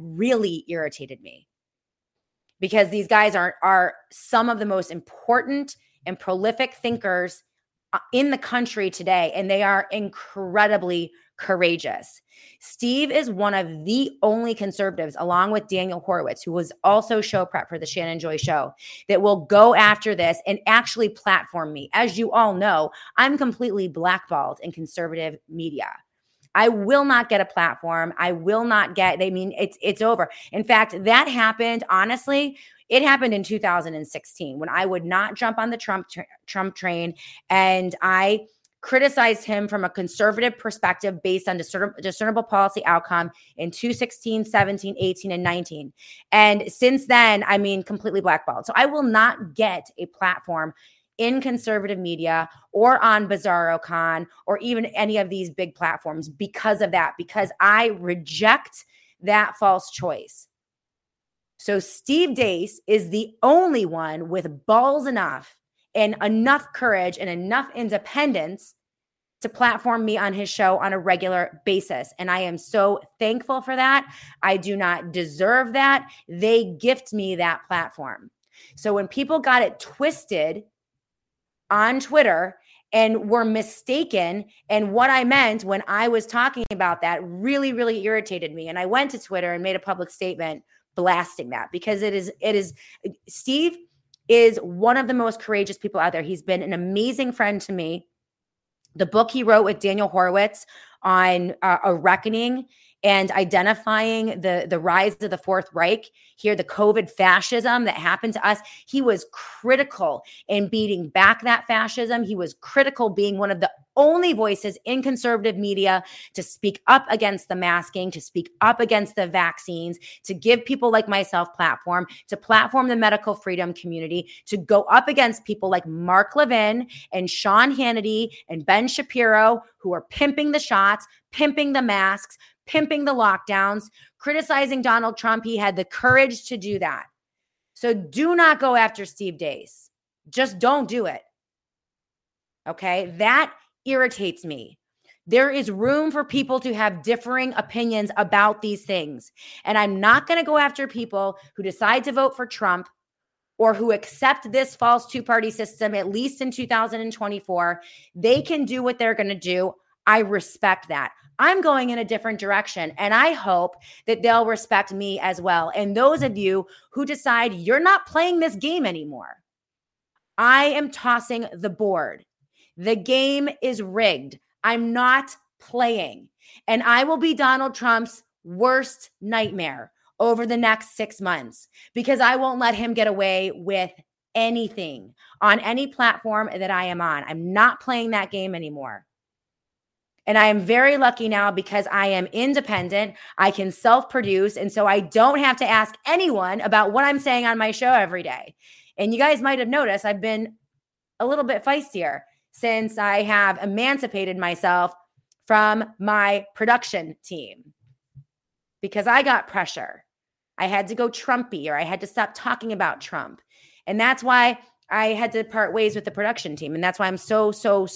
Because these guys are some of the most important and prolific thinkers in the country today, and they are incredibly courageous. Steve is one of the only conservatives, along with Daniel Horowitz, who was also show prep for the Shannon Joy Show, that will go after this and actually platform me. As you all know, I'm completely blackballed in conservative media. I will not get a platform. I will not get, it's over. In fact, that happened, honestly, it happened in 2016 when I would not jump on the Trump train, and I criticized him from a conservative perspective based on discernible policy outcome in 2016, 17, 18, and 19. And since then, completely blackballed. So I will not get a platform in conservative media or on BizarroCon or even any of these big platforms because of that, because I reject that false choice. So Steve Deace is the only one with balls enough and enough courage and enough independence to platform me on his show on a regular basis. And I am so thankful for that. I do not deserve that. They gift me that platform. So when people got it twisted on Twitter and were mistaken, and what I meant when I was talking about that really, really irritated me. And I went to Twitter and made a public statement blasting that, because it is Steve is one of the most courageous people out there. He's been an amazing friend to me. The book he wrote with Daniel Horowitz on a reckoning and identifying the rise of the Fourth Reich, here, the COVID fascism that happened to us. He was critical in beating back that fascism. He was critical being one of the only voices in conservative media to speak up against the masking, to speak up against the vaccines, to give people like myself platform, to platform the medical freedom community, to go up against people like Mark Levin and Sean Hannity and Ben Shapiro, who are pimping the shots, pimping the masks, pimping the lockdowns, criticizing Donald Trump. He had the courage to do that. So do not go after Steve Deace. Just don't do it. Okay? That irritates me. There is room for people to have differing opinions about these things. And I'm not going to go after people who decide to vote for Trump or who accept this false two-party system, at least in 2024. They can do what they're going to do. I respect that. I'm going in a different direction, and I hope that they'll respect me as well. And those of you who decide you're not playing this game anymore, I am tossing the board. The game is rigged. I'm not playing, and I will be Donald Trump's worst nightmare over the next 6 months, because I won't let him get away with anything on any platform that I am on. I'm not playing that game anymore. And I am very lucky now because I am independent. I can self-produce. And so I don't have to ask anyone about what I'm saying on my show every day. And you guys might have noticed I've been a little bit feistier since I have emancipated myself from my production team, because I got pressure. I had to go Trumpy, or I had to stop talking about Trump. And that's why I had to part ways with the production team. And that's why I'm so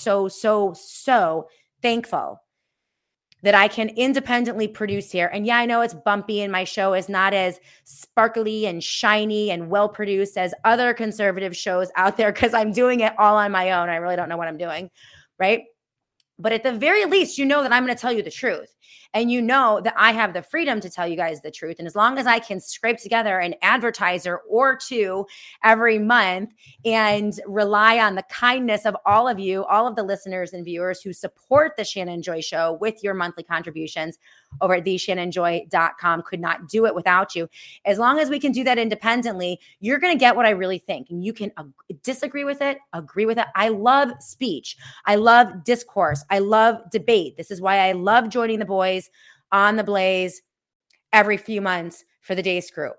thankful that I can independently produce here. And yeah, I know it's bumpy and my show is not as sparkly and shiny and well-produced as other conservative shows out there, because I'm doing it all on my own. I really don't know what I'm doing, right? But at the very least, you know that I'm going to tell you the truth. And you know that I have the freedom to tell you guys the truth. And as long as I can scrape together an advertiser or two every month and rely on the kindness of all of you, all of the listeners and viewers who support the Shannon Joy Show with your monthly contributions over at theshannonjoy.com, could not do it without you. As long as we can do that independently, you're going to get what I really think. And you can disagree with it, agree with it. I love speech. I love discourse. I love debate. This is why I love joining the boys on the Blaze every few months for the Deace group.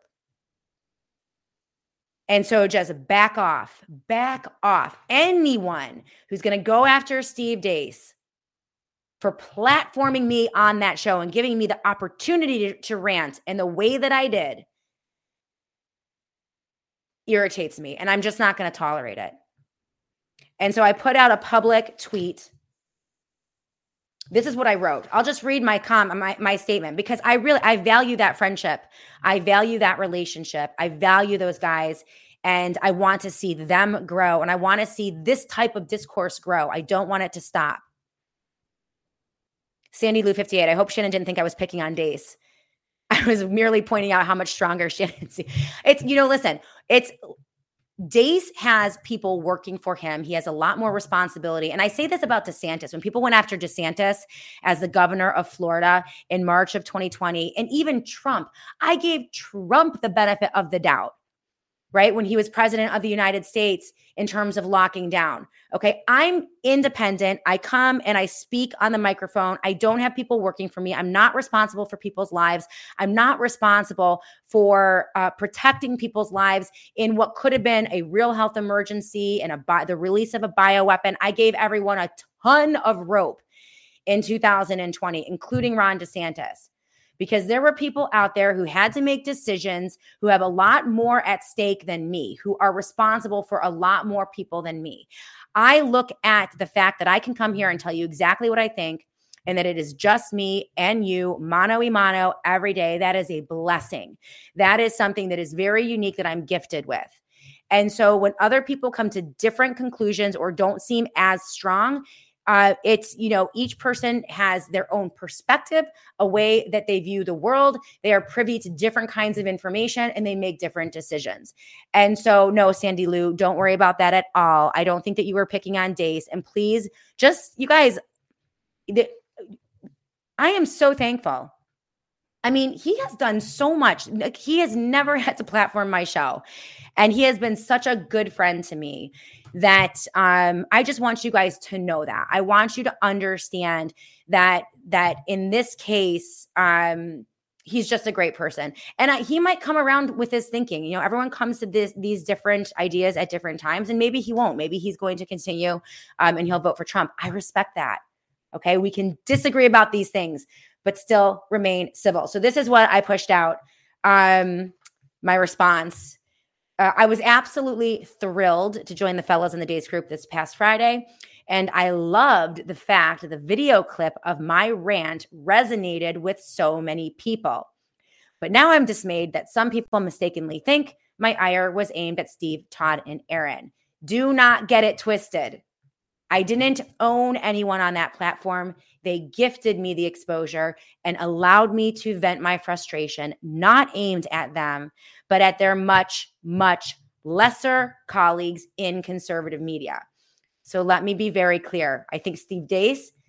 And so just back off. Anyone who's going to go after Steve Deace for platforming me on that show and giving me the opportunity to rant in the way that I did irritates me. And I'm just not going to tolerate it. And so I put out a public tweet. This is what I wrote. I'll just read my statement, because I value that friendship. I value that relationship. I value those guys, and I want to see them grow. And I want to see this type of discourse grow. I don't want it to stop. Sandy Lou 58. I hope Shannon didn't think I was picking on Deace. I was merely pointing out how much stronger Shannon is. Deace has people working for him. He has a lot more responsibility. And I say this about DeSantis. When people went after DeSantis as the governor of Florida in March of 2020, and even Trump, I gave Trump the benefit of the doubt, right? When he was president of the United States, in terms of locking down. Okay. I'm independent. I come and I speak on the microphone. I don't have people working for me. I'm not responsible for people's lives. I'm not responsible for protecting people's lives in what could have been a real health emergency and the release of a bioweapon. I gave everyone a ton of rope in 2020, including Ron DeSantis. Because there were people out there who had to make decisions, who have a lot more at stake than me, who are responsible for a lot more people than me. I look at the fact that I can come here and tell you exactly what I think, and that it is just me and you, mano a mano, every day. That is a blessing. That is something that is very unique that I'm gifted with. And so when other people come to different conclusions or don't seem as strong, it's, each person has their own perspective, a way that they view the world. They are privy to different kinds of information, and they make different decisions. And so, no, Sandy Lou, don't worry about that at all. I don't think that you were picking on Deace. And please, you guys, I am so thankful. I mean, he has done so much. He has never had to platform my show. And he has been such a good friend to me that I just want you guys to know that. I want you to understand that in this case, he's just a great person. And he might come around with his thinking. Everyone comes to these different ideas at different times, and maybe he won't. Maybe he's going to continue and he'll vote for Trump. I respect that. Okay, we can disagree about these things, but still remain civil. So this is what I pushed out, my response. I was absolutely thrilled to join the fellows in the Deace group this past Friday. And I loved the fact that the video clip of my rant resonated with so many people. But now I'm dismayed that some people mistakenly think my ire was aimed at Steve, Todd, and Aaron. Do not get it twisted. I didn't own anyone on that platform. They gifted me the exposure and allowed me to vent my frustration, not aimed at them, but at their much, much lesser colleagues in conservative media. So let me be very clear. I think Steve Deace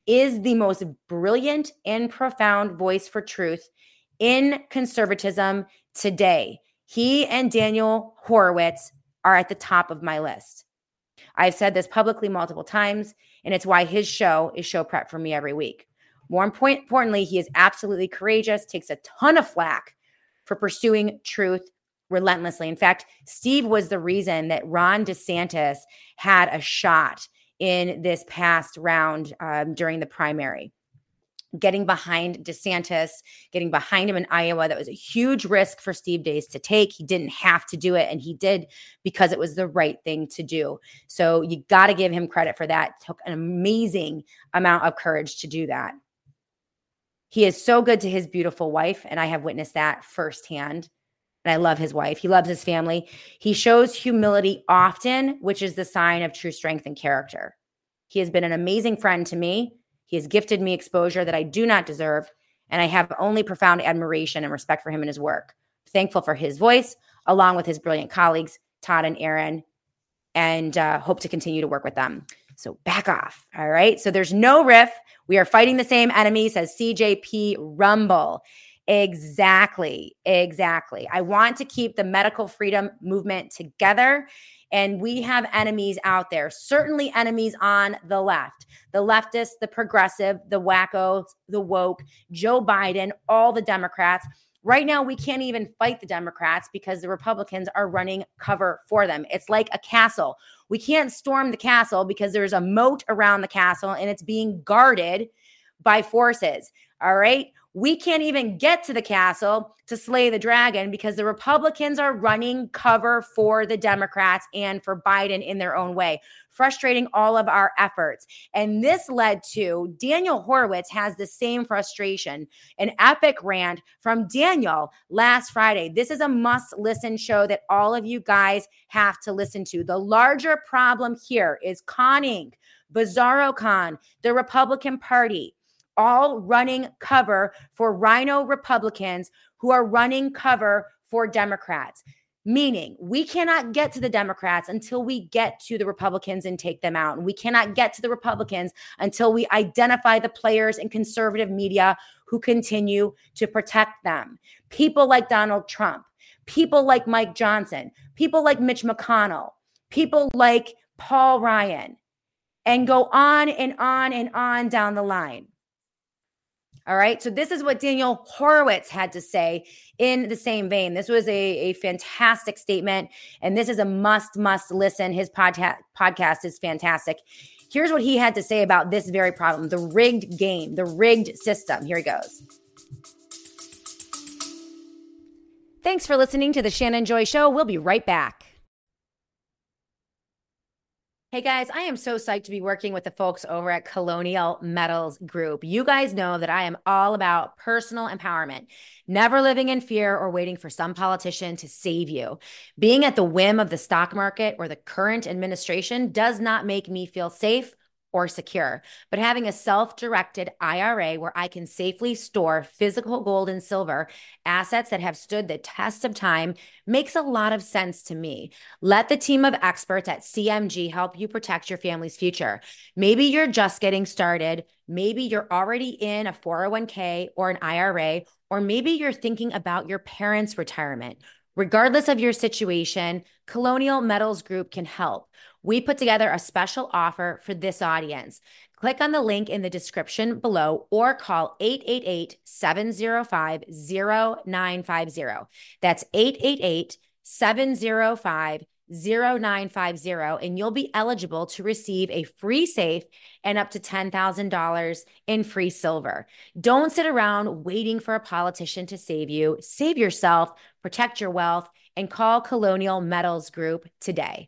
is the most brilliant and profound voice for truth in conservatism today. He and Daniel Horowitz are at the top of my list. I've said this publicly multiple times, and it's why his show is show prep for me every week. More importantly, he is absolutely courageous, takes a ton of flack for pursuing truth relentlessly. In fact, Steve was the reason that Ron DeSantis had a shot in this past round during the primary. Getting behind DeSantis, getting behind him in Iowa, that was a huge risk for Steve Deace to take. He didn't have to do it, and he did because it was the right thing to do. So you got to give him credit for that. It took an amazing amount of courage to do that. He is so good to his beautiful wife, and I have witnessed that firsthand. And I love his wife. He loves his family. He shows humility often, which is the sign of true strength and character. He has been an amazing friend to me. He has gifted me exposure that I do not deserve, and I have only profound admiration and respect for him and his work. Thankful for his voice, along with his brilliant colleagues, Todd and Aaron, and hope to continue to work with them. So back off, all right? So there's no riff. We are fighting the same enemy, says CJP Rumble. Exactly. I want to keep the medical freedom movement together. And we have enemies out there, certainly enemies on the left, the leftist, the progressive, the wackos, the woke, Joe Biden, all the Democrats. Right now, we can't even fight the Democrats because the Republicans are running cover for them. It's like a castle. We can't storm the castle because there's a moat around the castle and it's being guarded by forces. All right. We can't even get to the castle to slay the dragon because the Republicans are running cover for the Democrats and for Biden in their own way, frustrating all of our efforts. And this led to Daniel Horowitz has the same frustration, an epic rant from Daniel last Friday. This is a must-listen show that all of you guys have to listen to. The larger problem here is conning, Bizarro Con, the Republican Party, all running cover for rhino Republicans who are running cover for Democrats. Meaning we cannot get to the Democrats until we get to the Republicans and take them out. And we cannot get to the Republicans until we identify the players in conservative media who continue to protect them. People like Donald Trump, people like Mike Johnson, people like Mitch McConnell, people like Paul Ryan, and go on and on and on down the line. All right. So this is what Daniel Horowitz had to say in the same vein. This was a fantastic statement, and this is a must listen. His podcast is fantastic. Here's what he had to say about this very problem, the rigged game, the rigged system. Here he goes. Thanks for listening to the Shannon Joy Show. We'll be right back. Hey guys, I am so psyched to be working with the folks over at Colonial Metals Group. You guys know that I am all about personal empowerment, never living in fear or waiting for some politician to save you. Being at the whim of the stock market or the current administration does not make me feel safe or secure, but having a self-directed IRA where I can safely store physical gold and silver, assets that have stood the test of time, makes a lot of sense to me. Let the team of experts at CMG help you protect your family's future. Maybe you're just getting started. Maybe you're already in a 401k or an IRA, or maybe you're thinking about your parents' retirement. Regardless of your situation, Colonial Metals Group can help. We put together a special offer for this audience. Click on the link in the description below or call 888-705-0950. That's 888-705-0950, and you'll be eligible to receive a free safe and up to $10,000 in free silver. Don't sit around waiting for a politician to save you. Save yourself, protect your wealth, and call Colonial Metals Group today.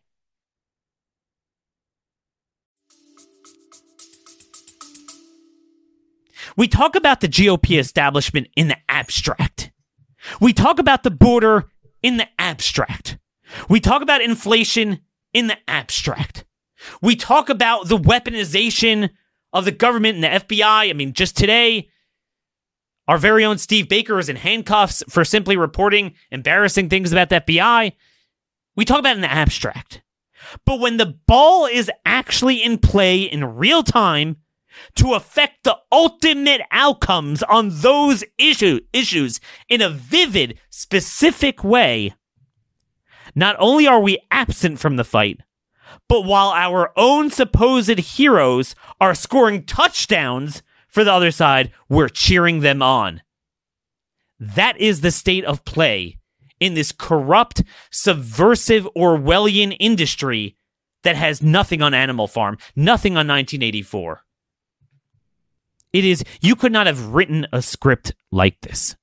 We talk about the GOP establishment in the abstract. We talk about the border in the abstract. We talk about inflation in the abstract. We talk about the weaponization of the government and the FBI. I mean, just today, our very own Steve Baker is in handcuffs for simply reporting embarrassing things about the FBI. We talk about it in the abstract. But when the ball is actually in play in real time, to affect the ultimate outcomes on those issues in a vivid, specific way, not only are we absent from the fight, but while our own supposed heroes are scoring touchdowns for the other side, we're cheering them on. That is the state of play in this corrupt, subversive, Orwellian industry that has nothing on Animal Farm, nothing on 1984. It is, you could not have written a script like this.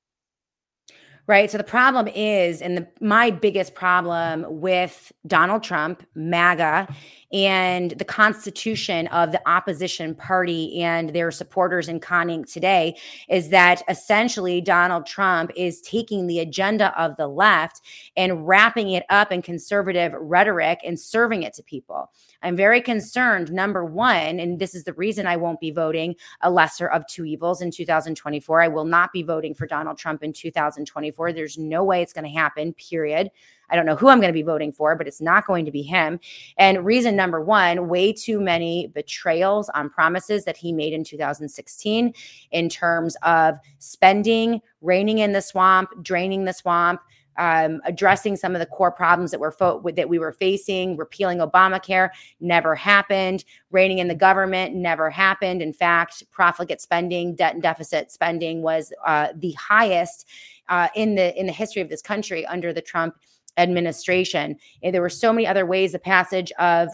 Right. So the problem is, and my biggest problem with Donald Trump, MAGA, and the constitution of the opposition party and their supporters in conning today is that essentially Donald Trump is taking the agenda of the left and wrapping it up in conservative rhetoric and serving it to people. I'm very concerned, number one, and this is the reason I won't be voting a lesser of two evils in 2024. I will not be voting for Donald Trump in 2024. There's no way it's going to happen, period. I don't know who I'm going to be voting for, but it's not going to be him. And reason number one, way too many betrayals on promises that he made in 2016 in terms of spending, reining in the swamp, draining the swamp, addressing some of the core problems that we were facing. Repealing Obamacare never happened. Reining in the government never happened. In fact, profligate spending, debt and deficit spending was the highest in the history of this country under the Trump administration. And there were so many other ways. The passage of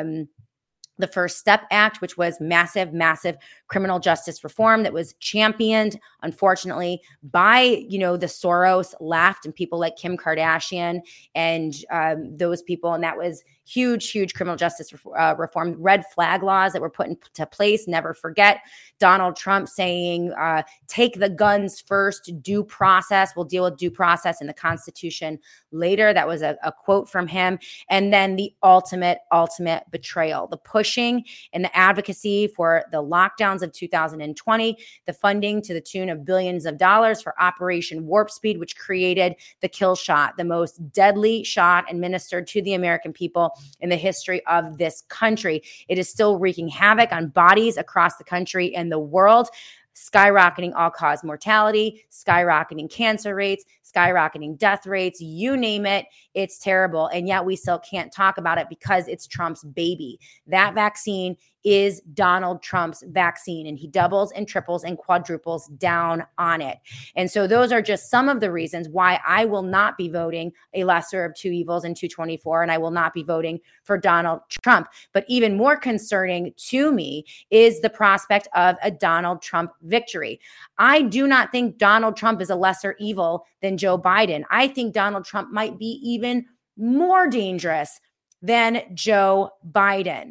the First Step Act, which was massive criminal justice reform that was championed, unfortunately, by, the Soros left and people like Kim Kardashian and those people. And that was huge criminal justice reform, red flag laws that were put into place. Never forget Donald Trump saying, take the guns first, due process. We'll deal with due process in the Constitution later. That was a quote from him. And then the ultimate betrayal, the pushing and the advocacy for the lockdowns of 2020, the funding to the tune of billions of dollars for Operation Warp Speed, which created the kill shot, the most deadly shot administered to the American people in the history of this country. It is still wreaking havoc on bodies across the country and the world, skyrocketing all-cause mortality, skyrocketing cancer rates, skyrocketing death rates, you name it, it's terrible. And yet we still can't talk about it because it's Trump's baby. That vaccine is Donald Trump's vaccine, and he doubles and triples and quadruples down on it. And so those are just some of the reasons why I will not be voting a lesser of two evils in 2024, and I will not be voting for Donald Trump. But even more concerning to me is the prospect of a Donald Trump victory. I do not think Donald Trump is a lesser evil than Joe Biden. I think Donald Trump might be even more dangerous than Joe Biden.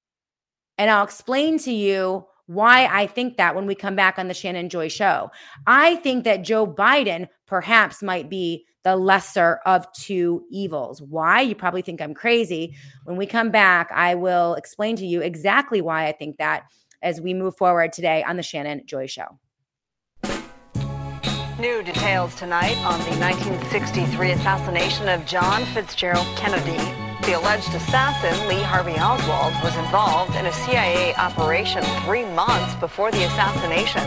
And I'll explain to you why I think that when we come back on the Shannon Joy Show. I think that Joe Biden perhaps might be the lesser of two evils. Why? You probably think I'm crazy. When we come back, I will explain to you exactly why I think that as we move forward today on the Shannon Joy Show. New details tonight on the 1963 assassination of John Fitzgerald Kennedy. The alleged assassin, Lee Harvey Oswald, was involved in a CIA operation 3 months before the assassination.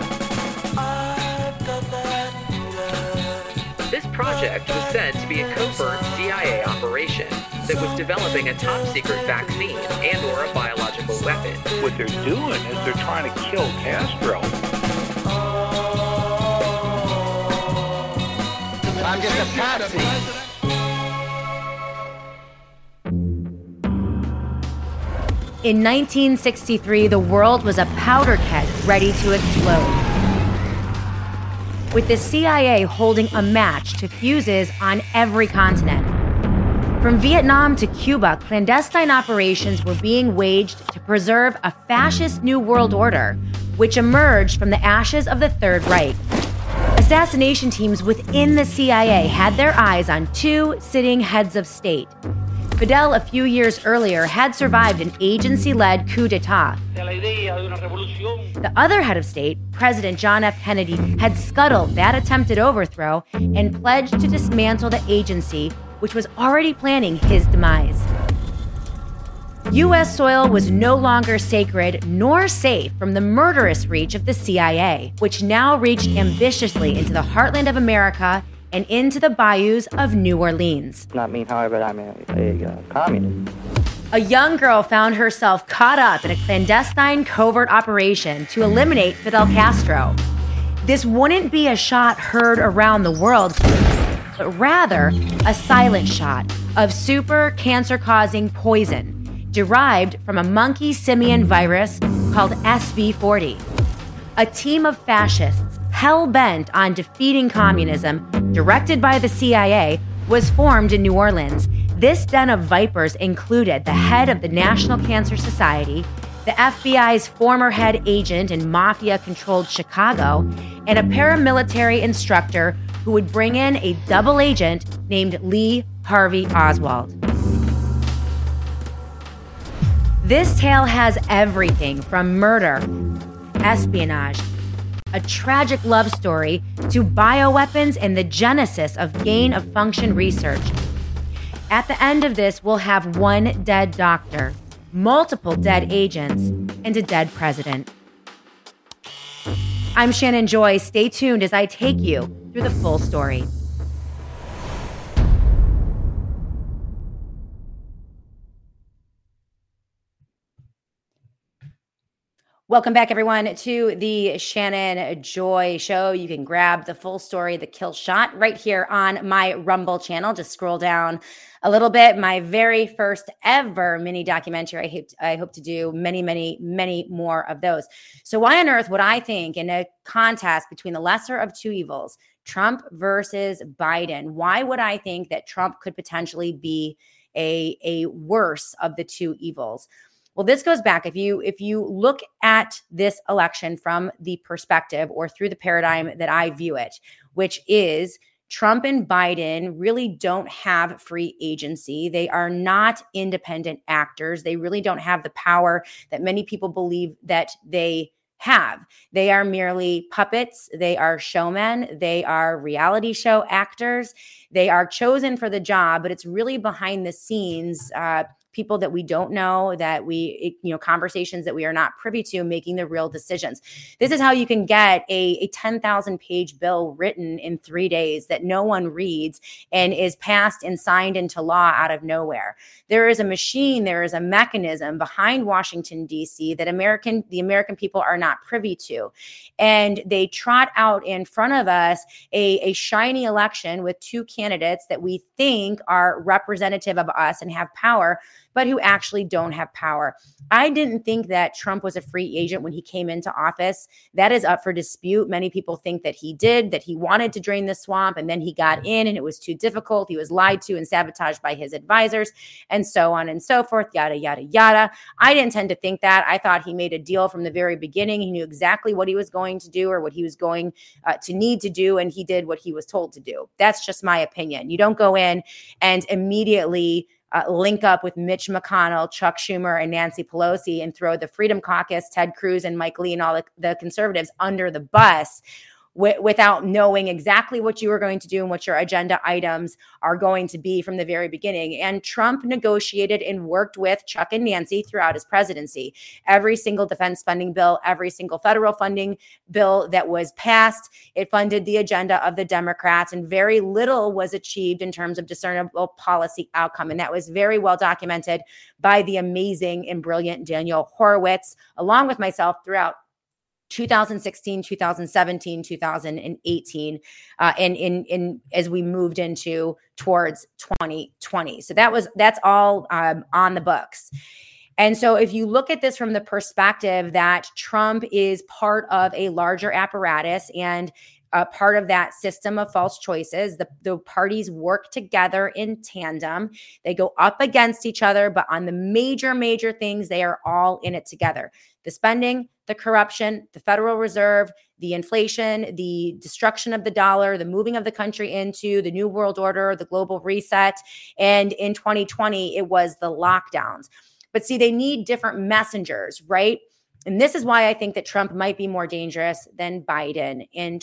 This project was said to be a covert CIA operation that was developing a top-secret vaccine and or a biological weapon. What they're doing is they're trying to kill Castro. I'm just a patsy. In 1963, the world was a powder keg ready to explode, with the CIA holding a match to fuses on every continent. From Vietnam to Cuba, clandestine operations were being waged to preserve a fascist new world order, which emerged from the ashes of the Third Reich. Assassination teams within the CIA had their eyes on two sitting heads of state. Fidel, a few years earlier, had survived an agency-led coup d'etat. The other head of state, President John F. Kennedy, had scuttled that attempted overthrow and pledged to dismantle the agency, which was already planning his demise. U.S. soil was no longer sacred nor safe from the murderous reach of the CIA, which now reached ambitiously into the heartland of America and into the bayous of New Orleans. Not me, however, I'm a communist. A young girl found herself caught up in a clandestine covert operation to eliminate Fidel Castro. This wouldn't be a shot heard around the world, but rather a silent shot of super cancer-causing poison derived from a monkey simian virus called SV40. A team of fascists hell-bent on defeating communism, directed by the CIA, was formed in New Orleans. This den of vipers included the head of the National Cancer Society, the FBI's former head agent in mafia-controlled Chicago, and a paramilitary instructor who would bring in a double agent named Lee Harvey Oswald. This tale has everything from murder, espionage, a tragic love story, to bioweapons and the genesis of gain-of-function research. At the end of this, we'll have one dead doctor, multiple dead agents, and a dead president. I'm Shannon Joy. Stay tuned as I take you through the full story. Welcome back, everyone, to the Shannon Joy Show. You can grab the full story, The Kill Shot, right here on my Rumble channel. Just scroll down a little bit. My very first ever mini documentary. I hope to do many, many, many more of those. So why on earth would I think, in a contest between the lesser of two evils, Trump versus Biden, why would I think that Trump could potentially be a worse of the two evils? Well, this goes back. If you look at this election from the perspective or through the paradigm that I view it, which is Trump and Biden really don't have free agency. They are not independent actors. They really don't have the power that many people believe that they have. They are merely puppets. They are showmen. They are reality show actors. They are chosen for the job, but it's really behind the scenes, people that we don't know, that conversations that we are not privy to, making the real decisions. This is how you can get a 10,000 page bill written in 3 days that no one reads and is passed and signed into law out of nowhere. There is a machine, there is a mechanism behind Washington, D.C. that the American people are not privy to. And they trot out in front of us a shiny election with two candidates that we think are representative of us and have power, but who actually don't have power. I didn't think that Trump was a free agent when he came into office. That is up for dispute. Many people think that he did, that he wanted to drain the swamp, and then he got in and it was too difficult. He was lied to and sabotaged by his advisors, and so on and so forth, yada, yada, yada. I didn't tend to think that. I thought he made a deal from the very beginning. He knew exactly what he was going to do or what he was going to need to do, and he did what he was told to do. That's just my opinion. You don't go in and immediately link up with Mitch McConnell, Chuck Schumer, and Nancy Pelosi and throw the Freedom Caucus, Ted Cruz, and Mike Lee and all the conservatives under the bus without knowing exactly what you were going to do and what your agenda items are going to be from the very beginning. And Trump negotiated and worked with Chuck and Nancy throughout his presidency. Every single defense funding bill, every single federal funding bill that was passed, it funded the agenda of the Democrats, and very little was achieved in terms of discernible policy outcome. And that was very well documented by the amazing and brilliant Daniel Horowitz, along with myself, throughout 2016, 2017, 2018, and as we moved into towards 2020. So that's all on the books. And so if you look at this from the perspective that Trump is part of a larger apparatus and part of that system of false choices, the parties work together in tandem. They go up against each other, but on the major things, they are all in it together. The spending, the corruption, the Federal Reserve, the inflation, the destruction of the dollar, the moving of the country into the New World Order, the global reset. And in 2020, it was the lockdowns. But see, they need different messengers, right? And this is why I think that Trump might be more dangerous than Biden in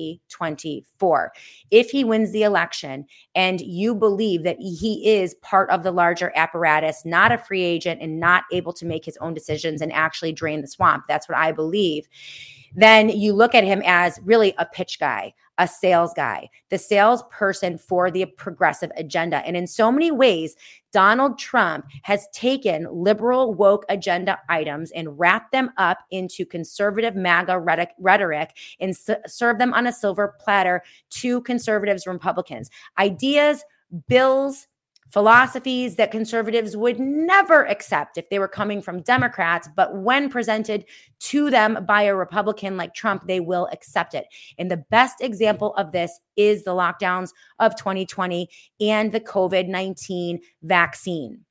2024. If he wins the election and you believe that he is part of the larger apparatus, not a free agent and not able to make his own decisions and actually drain the swamp, that's what I believe, then you look at him as really a pitch guy, a sales guy, the salesperson for the progressive agenda. And in so many ways, Donald Trump has taken liberal woke agenda items and wrapped them up into conservative MAGA rhetoric and served them on a silver platter to conservatives and Republicans. Ideas, bills, philosophies that conservatives would never accept if they were coming from Democrats, but when presented to them by a Republican like Trump, they will accept it. And the best example of this is the lockdowns of 2020 and the COVID-19 vaccine.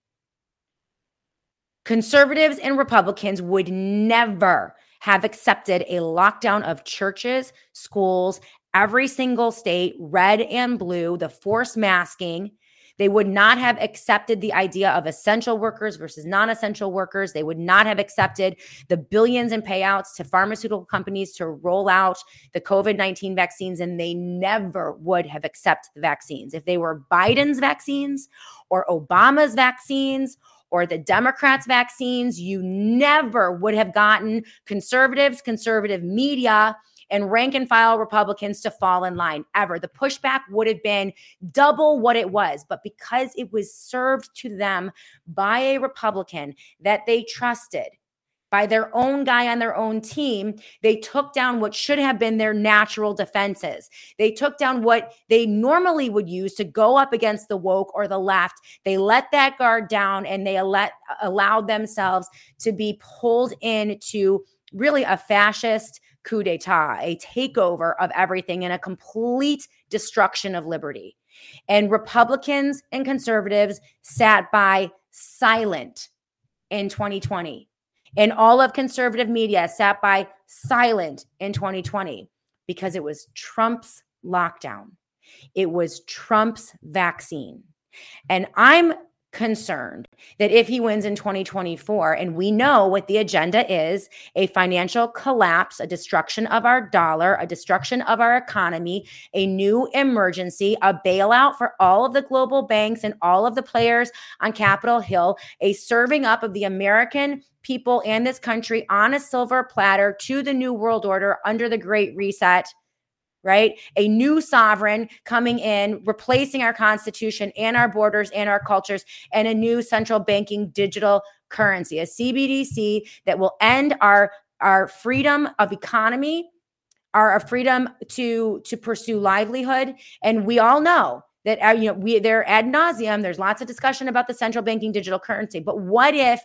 Conservatives and Republicans would never have accepted a lockdown of churches, schools, every single state, red and blue, the forced masking. They would not have accepted the idea of essential workers versus non-essential workers. They would not have accepted the billions in payouts to pharmaceutical companies to roll out the COVID-19 vaccines, and they never would have accepted the vaccines. If they were Biden's vaccines or Obama's vaccines or the Democrats' vaccines, you never would have gotten conservatives, conservative media, and rank and file Republicans to fall in line ever. The pushback would have been double what it was. But because it was served to them by a Republican that they trusted, by their own guy on their own team, they took down what should have been their natural defenses. They took down what they normally would use to go up against the woke or the left. They let that guard down and they allowed themselves to be pulled into really a fascist coup d'etat, a takeover of everything and a complete destruction of liberty. And Republicans and conservatives sat by silent in 2020. And all of conservative media sat by silent in 2020 because it was Trump's lockdown. It was Trump's vaccine. And I'm concerned that if he wins in 2024, and we know what the agenda is, a financial collapse, a destruction of our dollar, a destruction of our economy, a new emergency, a bailout for all of the global banks and all of the players on Capitol Hill, a serving up of the American people and this country on a silver platter to the New World Order under the Great Reset, right? A new sovereign coming in, replacing our Constitution and our borders and our cultures, and a new central banking digital currency, a CBDC that will end our freedom of economy, our freedom to pursue livelihood. And we all know that they're ad nauseum. There's lots of discussion about the central banking digital currency. But what if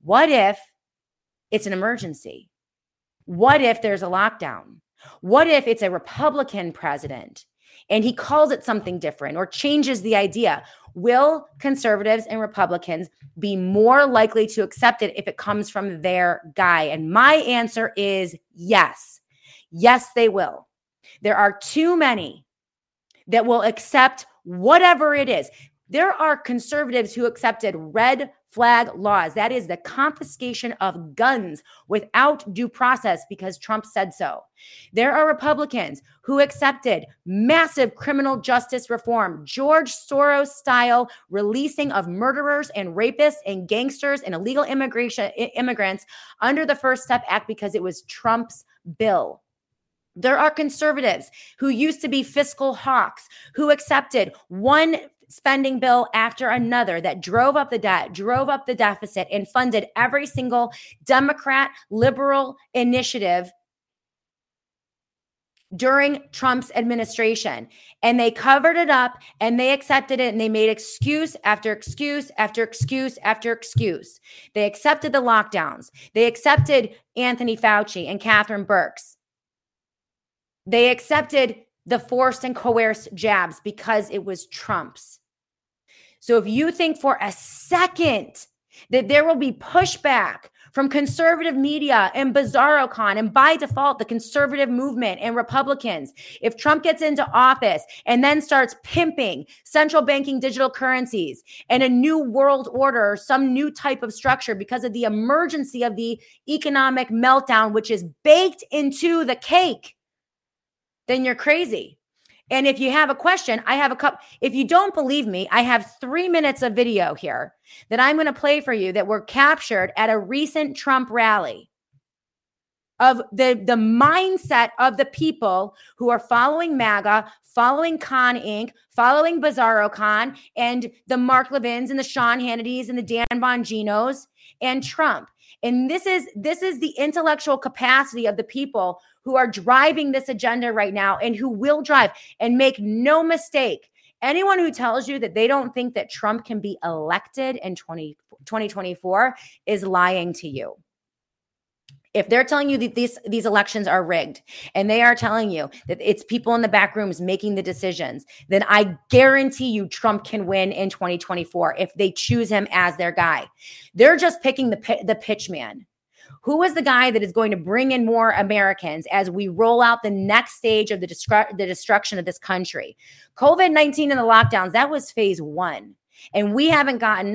it's an emergency? What if there's a lockdown? What if it's a Republican president and he calls it something different or changes the idea? Will conservatives and Republicans be more likely to accept it if it comes from their guy? And my answer is yes. Yes, they will. There are too many that will accept whatever it is. There are conservatives who accepted red flag laws. That is the confiscation of guns without due process because Trump said so. There are Republicans who accepted massive criminal justice reform, George Soros style releasing of murderers and rapists and gangsters and illegal immigrants under the First Step Act because it was Trump's bill. There are conservatives who used to be fiscal hawks who accepted one spending bill after another that drove up the debt, drove up the deficit, and funded every single Democrat liberal initiative during Trump's administration. And they covered it up and they accepted it and they made excuse after excuse after excuse after excuse. They accepted the lockdowns. They accepted Anthony Fauci and Catherine Birx. They accepted the forced and coerced jabs because it was Trump's. So if you think for a second that there will be pushback from conservative media and BizarroCon, and by default, the conservative movement and Republicans. If Trump gets into office and then starts pimping central banking digital currencies and a new world order, some new type of structure because of the emergency of the economic meltdown, which is baked into the cake, then you're crazy. And if you have a question, I have a couple. If you don't believe me, I have 3 minutes of video here that I'm going to play for you that were captured at a recent Trump rally of the mindset of the people who are following MAGA, following Con Inc., following BizarroCon, and the Mark Levins and the Sean Hannitys and the Dan Bonginos and Trump. And this is the intellectual capacity of the people who are driving this agenda right now and who will drive. And make no mistake, anyone who tells you that they don't think that Trump can be elected in 2024 is lying to you. If they're telling you that these elections are rigged and they are telling you that it's people in the back rooms making the decisions, then I guarantee you Trump can win in 2024 if they choose him as their guy. They're just picking the pitch man. Who is the guy that is going to bring in more Americans as we roll out the next stage of the destruction of this country? COVID-19 and the lockdowns, that was phase 1. And we haven't gotten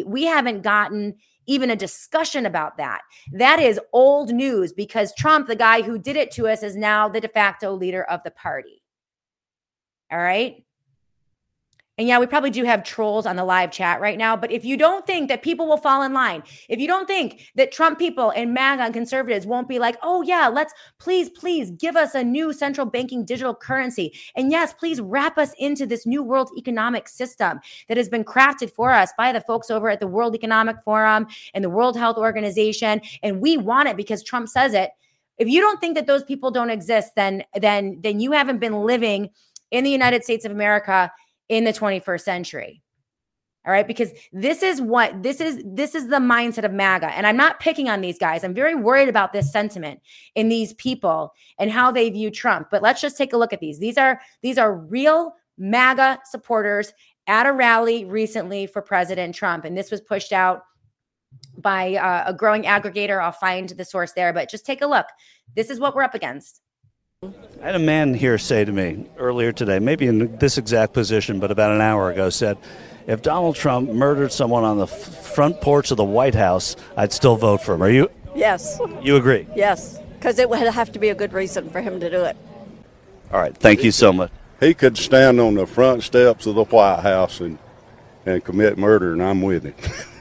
even a discussion about that. That is old news because Trump, the guy who did it to us, is now the de facto leader of the party. All right. And yeah, we probably do have trolls on the live chat right now. But if you don't think that people will fall in line, if you don't think that Trump people and MAGA and conservatives won't be like, oh yeah, let's please give us a new central banking digital currency. And yes, please wrap us into this new world economic system that has been crafted for us by the folks over at the World Economic Forum and the World Health Organization. And we want it because Trump says it. If you don't think that those people don't exist, then you haven't been living in the United States of America in the 21st century. All right. Because this is the mindset of MAGA. And I'm not picking on these guys. I'm very worried about this sentiment in these people and how they view Trump. But let's just take a look at these. These are real MAGA supporters at a rally recently for President Trump. And this was pushed out by a growing aggregator. I'll find the source there, but just take a look. This is what we're up against. I had a man here say to me earlier today, maybe in this exact position, but about an hour ago, said, if Donald Trump murdered someone on the front porch of the White House, I'd still vote for him. Are you? Yes. You agree? Yes, because it would have to be a good reason for him to do it. All right. Thank you so much. He could stand on the front steps of the White House and commit murder, and I'm with him.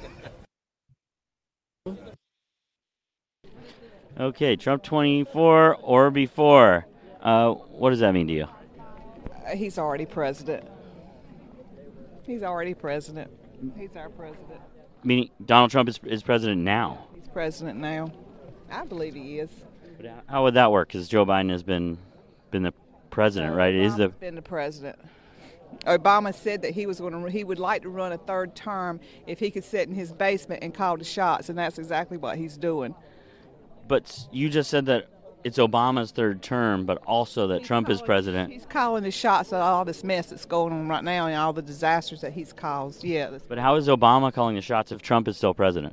Okay, Trump 24 or before. What does that mean to you? He's already president. He's already president. He's our president. Meaning Donald Trump is president now? He's president now. I believe he is. But how would that work? Because Joe Biden has been the president, right? He's been the president. Obama said that he would like to run a third term if he could sit in his basement and call the shots, and that's exactly what he's doing. But you just said that it's Obama's third term, but also that Trump is president. He's calling the shots of all this mess that's going on right now and all the disasters that he's caused. Yeah. But how is Obama calling the shots if Trump is still president?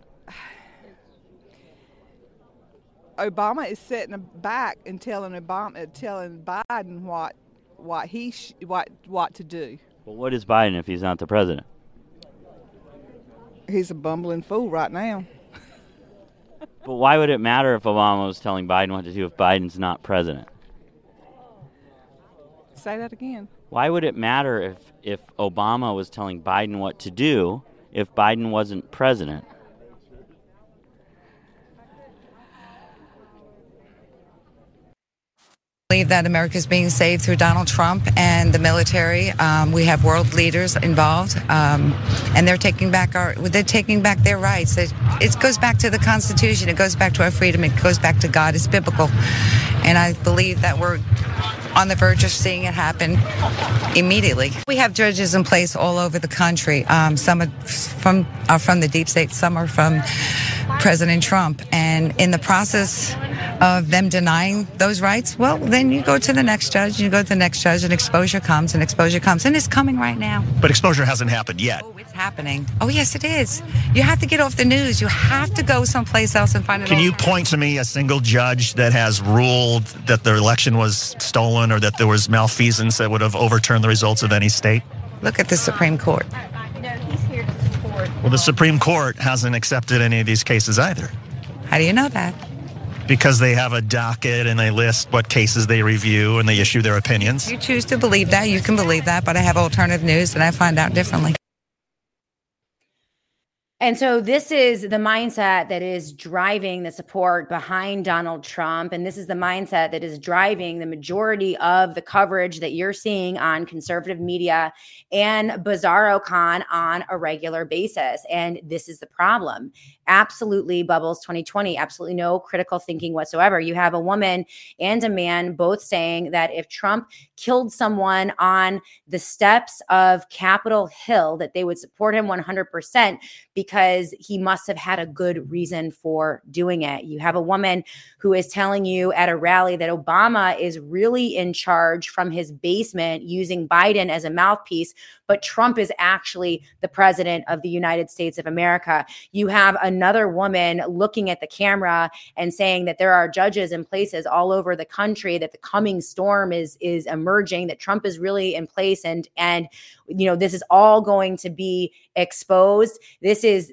Obama is sitting back and telling Biden what to do. Well, what is Biden if he's not the president? He's a bumbling fool right now. But why would it matter if Obama was telling Biden what to do if Biden's not president? Say that again. Why would it matter if Obama was telling Biden what to do if Biden wasn't president? Believe that America is being saved through Donald Trump and the military. We have world leaders involved, and they're taking back their rights. It goes back to the Constitution. It goes back to our freedom. It goes back to God. It's biblical, and I believe that we're on the verge of seeing it happen immediately. We have judges in place all over the country. Some are from the deep state, some are from President Trump. And in the process of them denying those rights, well, then you go to the next judge, and exposure comes, and it's coming right now. But exposure hasn't happened yet. Oh, it's happening. Oh, yes, it is. You have to get off the news. You have to go someplace else and find it. Can you point to me a single judge that has ruled that the election was stolen or that there was malfeasance that would have overturned the results of any state? Look at the Supreme Court. No, he's here to support. Well, the Supreme Court hasn't accepted any of these cases either. How do you know that? Because they have a docket and they list what cases they review and they issue their opinions. You choose to believe that, you can believe that, but I have alternative news and I find out differently. And so this is the mindset that is driving the support behind Donald Trump. And this is the mindset that is driving the majority of the coverage that you're seeing on conservative media and BizarroCon on a regular basis. And this is the problem. Absolutely, Bubbles 2020, absolutely no critical thinking whatsoever. You have a woman and a man both saying that if Trump killed someone on the steps of Capitol Hill, that they would support him 100% because he must have had a good reason for doing it. You have a woman who is telling you at a rally that Obama is really in charge from his basement using Biden as a mouthpiece, but Trump is actually the president of the United States of America. You have another woman looking at the camera and saying that there are judges in places all over the country, that the coming storm is emerging, that Trump is really in place, and you know, this is all going to be exposed. This is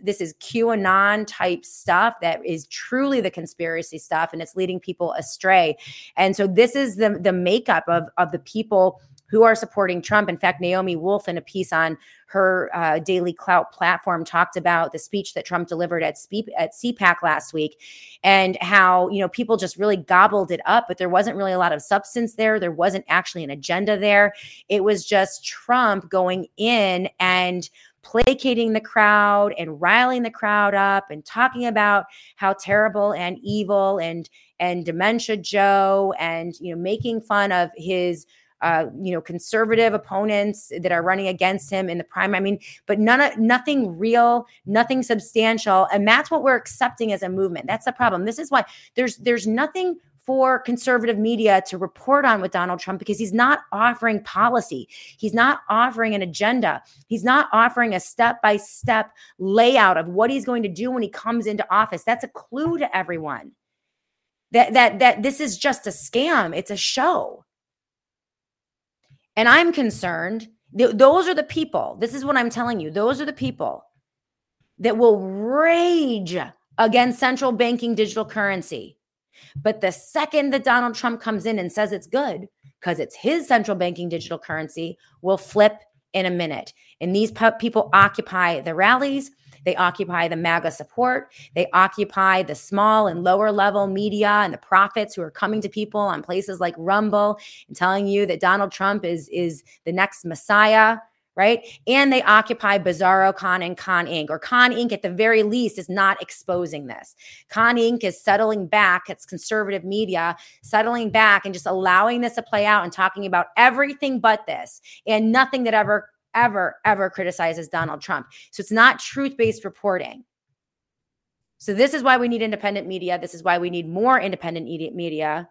QAnon type stuff that is truly the conspiracy stuff, and it's leading people astray. And so this is the makeup of the people who are supporting Trump. In fact, Naomi Wolf, in a piece on her Daily Clout platform, talked about the speech that Trump delivered at CPAC last week and how, you know, people just really gobbled it up, but there wasn't really a lot of substance there. There wasn't actually an agenda there. It was just Trump going in and placating the crowd and riling the crowd up and talking about how terrible and evil and Dementia Joe, and, you know, making fun of his conservative opponents that are running against him in the primary. I mean, but nothing real, nothing substantial. And that's what we're accepting as a movement. That's the problem. This is why there's nothing for conservative media to report on with Donald Trump, because he's not offering policy. He's not offering an agenda. He's not offering a step-by-step layout of what he's going to do when he comes into office. That's a clue to everyone that this is just a scam. It's a show. And I'm concerned, those are the people, this is what I'm telling you, those are the people that will rage against central banking digital currency. But the second that Donald Trump comes in and says it's good, because it's his central banking digital currency, will flip in a minute. And these people occupy the rallies. They occupy the MAGA support. They occupy the small and lower level media and the prophets who are coming to people on places like Rumble and telling you that Donald Trump is the next Messiah, right? And they occupy BizarroCon and Con Inc. Or Con Inc. at the very least is not exposing this. Con Inc. is settling back. It's conservative media settling back and just allowing this to play out and talking about everything but this, and nothing that ever criticizes Donald Trump. So it's not truth-based reporting. So this is why we need independent media. This is why we need more independent media.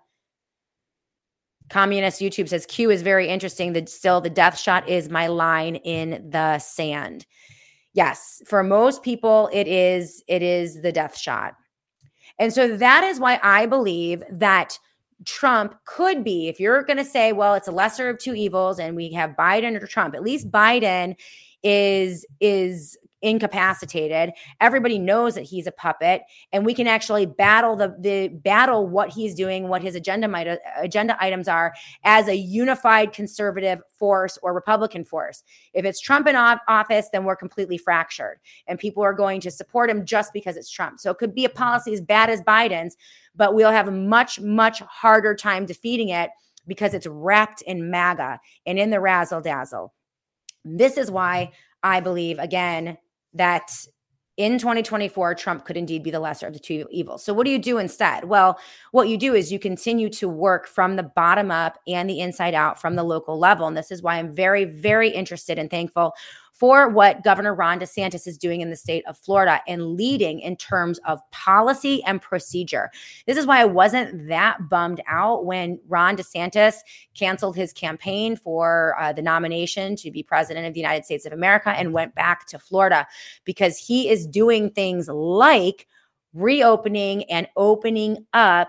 Communist YouTube says, Q is very interesting. That still the death shot is my line in the sand. Yes, for most people, it is the death shot. And so that is why I believe that Trump could be, if you're going to say, well, it's a lesser of two evils and we have Biden or Trump, at least Biden is incapacitated. Everybody knows that he's a puppet, and we can actually battle battle what he's doing, what his agenda items are, as a unified conservative force or Republican force. If it's Trump in office, then we're completely fractured, and people are going to support him just because it's Trump. So it could be a policy as bad as Biden's, but we'll have a much, much harder time defeating it because it's wrapped in MAGA and in the razzle dazzle. This is why I believe, again, that in 2024, Trump could indeed be the lesser of the two evils. So what do you do instead? Well, what you do is you continue to work from the bottom up and the inside out from the local level. And this is why I'm very, very interested and thankful for what Governor Ron DeSantis is doing in the state of Florida and leading in terms of policy and procedure. This is why I wasn't that bummed out when Ron DeSantis canceled his campaign for the nomination to be president of the United States of America and went back to Florida, because he is doing things like reopening and opening up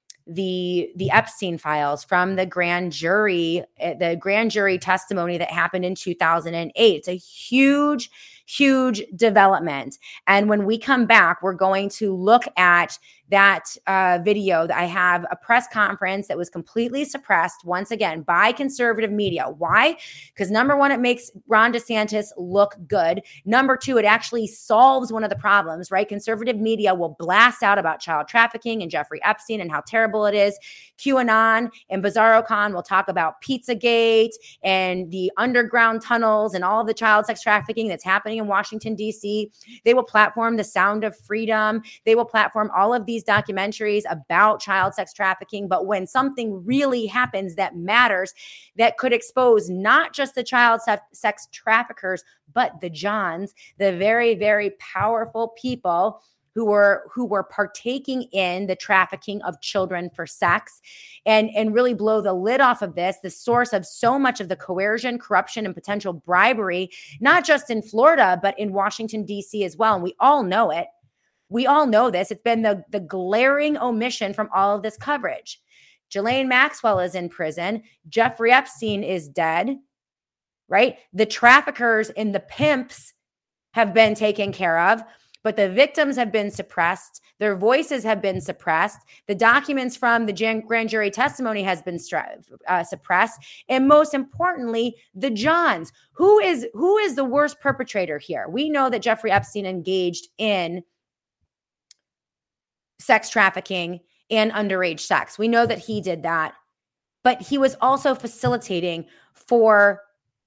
the Epstein files from the grand jury testimony that happened in 2008. It's a huge, huge development. And when we come back, we're going to look at that video. I have a press conference that was completely suppressed, once again, by conservative media. Why? Because number one, it makes Ron DeSantis look good. Number two, it actually solves one of the problems, right? Conservative media will blast out about child trafficking and Jeffrey Epstein and how terrible it is. QAnon and BizarroCon will talk about Pizzagate and the underground tunnels and all of the child sex trafficking that's happening in Washington, D.C. They will platform The Sound of Freedom. They will platform all of these documentaries about child sex trafficking. But when something really happens that matters, that could expose not just the child sex traffickers, but the Johns, the very, very powerful people who were partaking in the trafficking of children for sex, and really blow the lid off of this, the source of so much of the coercion, corruption, and potential bribery, not just in Florida, but in Washington, D.C. as well. And we all know it. We all know this. It's been the glaring omission from all of this coverage. Ghislaine Maxwell is in prison. Jeffrey Epstein is dead, right? The traffickers and the pimps have been taken care of, but the victims have been suppressed. Their voices have been suppressed. The documents from the grand jury testimony has been suppressed. And most importantly, the Johns. Who is the worst perpetrator here? We know that Jeffrey Epstein engaged in sex trafficking and underage sex. We know that he did that, but he was also facilitating for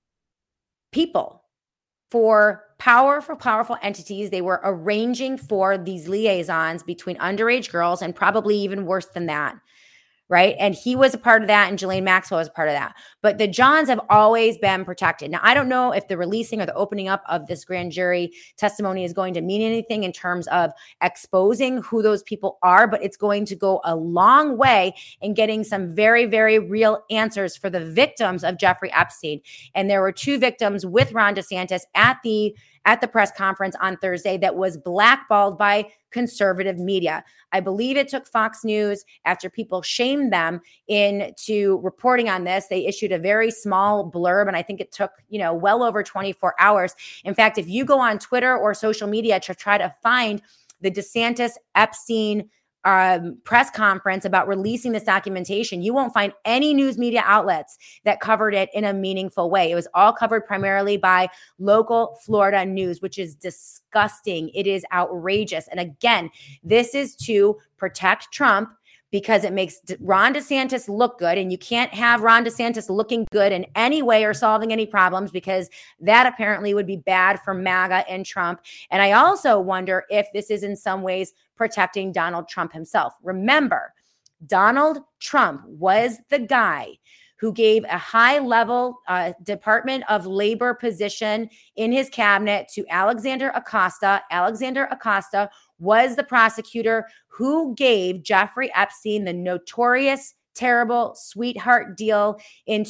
people, for powerful entities. They were arranging for these liaisons between underage girls, and probably even worse than that, right? And he was a part of that, and Ghislaine Maxwell was a part of that. But the Johns have always been protected. Now, I don't know if the releasing or the opening up of this grand jury testimony is going to mean anything in terms of exposing who those people are, but it's going to go a long way in getting some very, very real answers for the victims of Jeffrey Epstein. And there were two victims with Ron DeSantis at the press conference on Thursday that was blackballed by conservative media. I believe it took Fox News, after people shamed them into reporting on this, they issued a very small blurb, and I think it took, well over 24 hours. In fact, if you go on Twitter or social media to try to find the DeSantis Epstein press conference about releasing this documentation, you won't find any news media outlets that covered it in a meaningful way. It was all covered primarily by local Florida news, which is disgusting. It is outrageous. And again, this is to protect Trump, because it makes Ron DeSantis look good. And you can't have Ron DeSantis looking good in any way or solving any problems, because that apparently would be bad for MAGA and Trump. And I also wonder if this is in some ways protecting Donald Trump himself. Remember, Donald Trump was the guy who gave a high-level Department of Labor position in his cabinet to Alexander Acosta. Alexander Acosta was the prosecutor who gave Jeffrey Epstein the notorious, terrible sweetheart deal in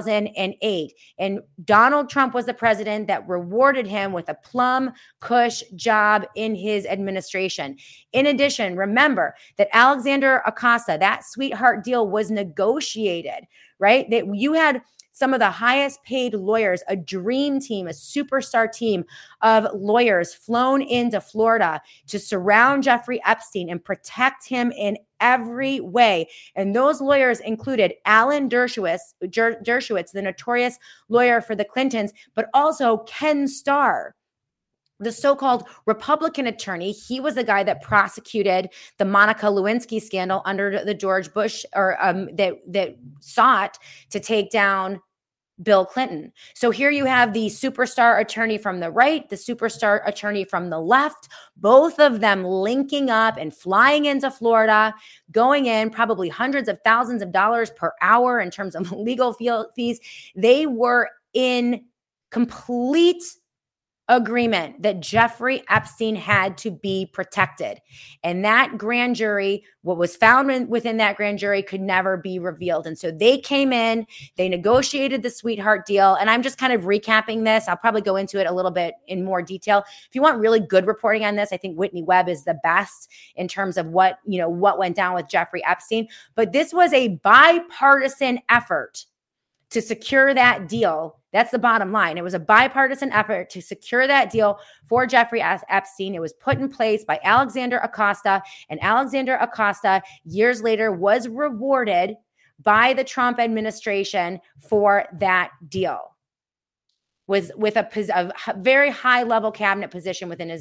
2008. And Donald Trump was the president that rewarded him with a plum cush job in his administration. In addition, remember that Alexander Acosta, that sweetheart deal was negotiated, right? That you had some of the highest paid lawyers, a dream team, a superstar team of lawyers flown into Florida to surround Jeffrey Epstein and protect him in every way. And those lawyers included Alan Dershowitz, the notorious lawyer for the Clintons, but also Ken Starr, the so-called Republican attorney. He was the guy that prosecuted the Monica Lewinsky scandal under the George Bush, or that sought to take down Bill Clinton. So here you have the superstar attorney from the right, the superstar attorney from the left, both of them linking up and flying into Florida, going in probably hundreds of thousands of dollars per hour in terms of legal fees. They were in complete agreement that Jeffrey Epstein had to be protected. And that grand jury, what was found within that grand jury could never be revealed. And so they came in, they negotiated the sweetheart deal. And I'm just kind of recapping this. I'll probably go into it a little bit in more detail. If you want really good reporting on this, I think Whitney Webb is the best in terms of what went down with Jeffrey Epstein. But this was a bipartisan effort to secure that deal. That's the bottom line. It was a bipartisan effort to secure that deal for Jeffrey Epstein. It was put in place by Alexander Acosta, and Alexander Acosta years later was rewarded by the Trump administration for that deal. Was with a very high level cabinet position within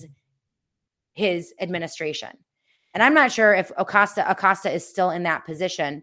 his administration. And I'm not sure if Acosta is still in that position.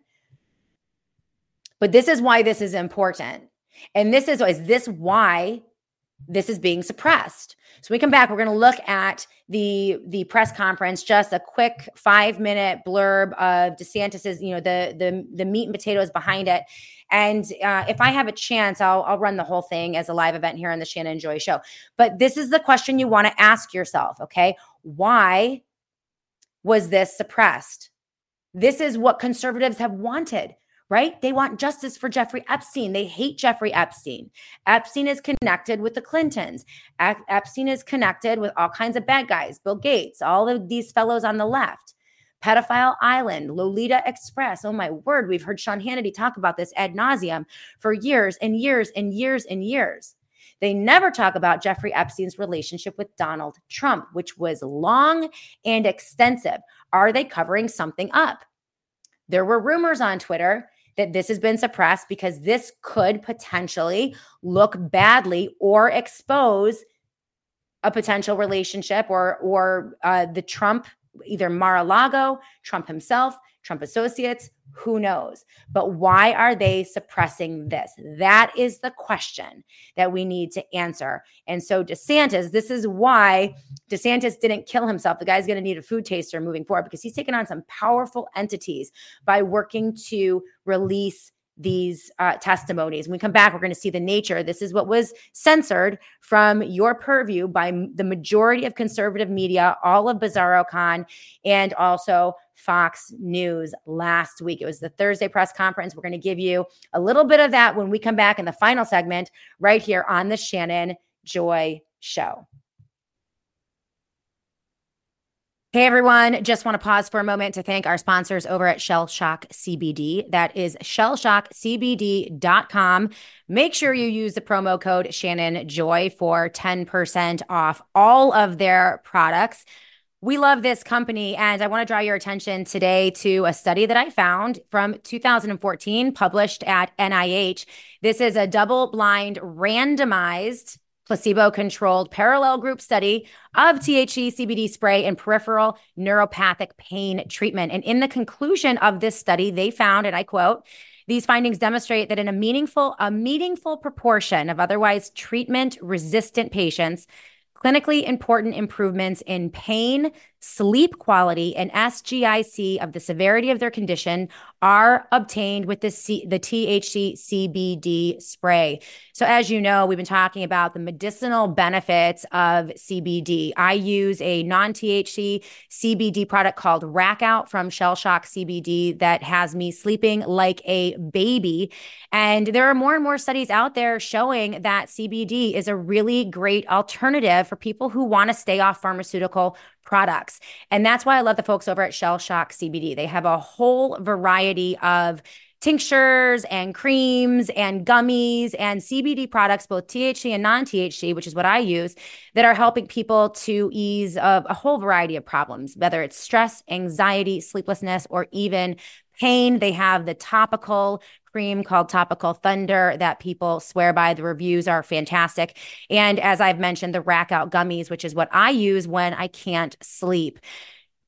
But this is why this is important. And is this why this is being suppressed? So we come back, we're going to look at the press conference, just a quick 5-minute blurb of DeSantis's, the meat and potatoes behind it. And if I have a chance, I'll run the whole thing as a live event here on the Shannon Joy Show. But this is the question you want to ask yourself, okay? Why was this suppressed? This is what conservatives have wanted. Right? They want justice for Jeffrey Epstein. They hate Jeffrey Epstein. Epstein is connected with the Clintons. Epstein is connected with all kinds of bad guys, Bill Gates, all of these fellows on the left. Pedophile Island, Lolita Express. Oh my word, we've heard Sean Hannity talk about this ad nauseum for years and years and years and years. They never talk about Jeffrey Epstein's relationship with Donald Trump, which was long and extensive. Are they covering something up? There were rumors on Twitter that this has been suppressed because this could potentially look badly or expose a potential relationship or the Trump, either Mar-a-Lago, Trump himself, Trump associates, who knows? But why are they suppressing this? That is the question that we need to answer. And so DeSantis, this is why DeSantis didn't kill himself. The guy's going to need a food taster moving forward because he's taken on some powerful entities by working to release these testimonies. When we come back, we're going to see the nature. This is what was censored from your purview by the majority of conservative media, all of BizarroCon, and also Fox News last week. It was the Thursday press conference. We're going to give you a little bit of that when we come back in the final segment right here on the Shannon Joy Show. Hey everyone, just want to pause for a moment to thank our sponsors over at Shell Shock CBD. That is shellshockcbd.com. Make sure you use the promo code Shannon Joy for 10% off all of their products. We love this company, and I want to draw your attention today to a study that I found from 2014 published at NIH. This is a double-blind, randomized, placebo-controlled parallel group study of THC CBD spray and peripheral neuropathic pain treatment. And in the conclusion of this study, they found, and I quote, "These findings demonstrate that in a meaningful proportion of otherwise treatment-resistant patients, clinically important improvements in pain, sleep quality, and SGIC of the severity of their condition are obtained with the THC CBD spray." So as you know, we've been talking about the medicinal benefits of CBD. I use a non-THC CBD product called Rack Out from Shell Shock CBD that has me sleeping like a baby. And there are more and more studies out there showing that CBD is a really great alternative for people who want to stay off pharmaceutical products. And that's why I love the folks over at Shell Shock CBD. They have a whole variety of tinctures and creams and gummies and CBD products, both THC and non-THC, which is what I use, that are helping people to ease a whole variety of problems, whether it's stress, anxiety, sleeplessness, or even pain. They have the topical cream called Topical Thunder that people swear by. The reviews are fantastic. And as I've mentioned, the Rack Out gummies, which is what I use when I can't sleep.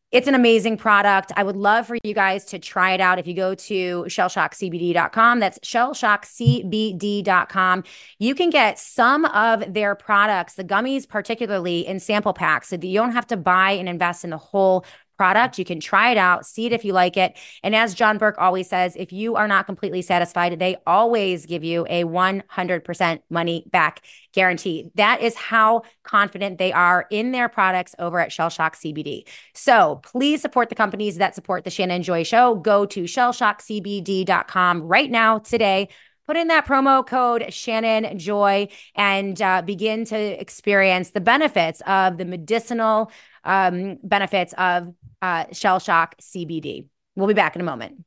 It's an amazing product. I would love for you guys to try it out. If you go to shellshockcbd.com, that's shellshockcbd.com, you can get some of their products, the gummies particularly, in sample packs so that you don't have to buy and invest in the whole product. You can try it out, see it if you like it. And as John Burke always says, if you are not completely satisfied, they always give you a 100% money back guarantee. That is how confident they are in their products over at Shell Shock CBD. So please support the companies that support the Shannon Joy Show. Go to shellshockcbd.com right now today. Put in that promo code Shannon Joy and begin to experience the benefits of the medicinal benefits of Shell Shock CBD. We'll be back in a moment.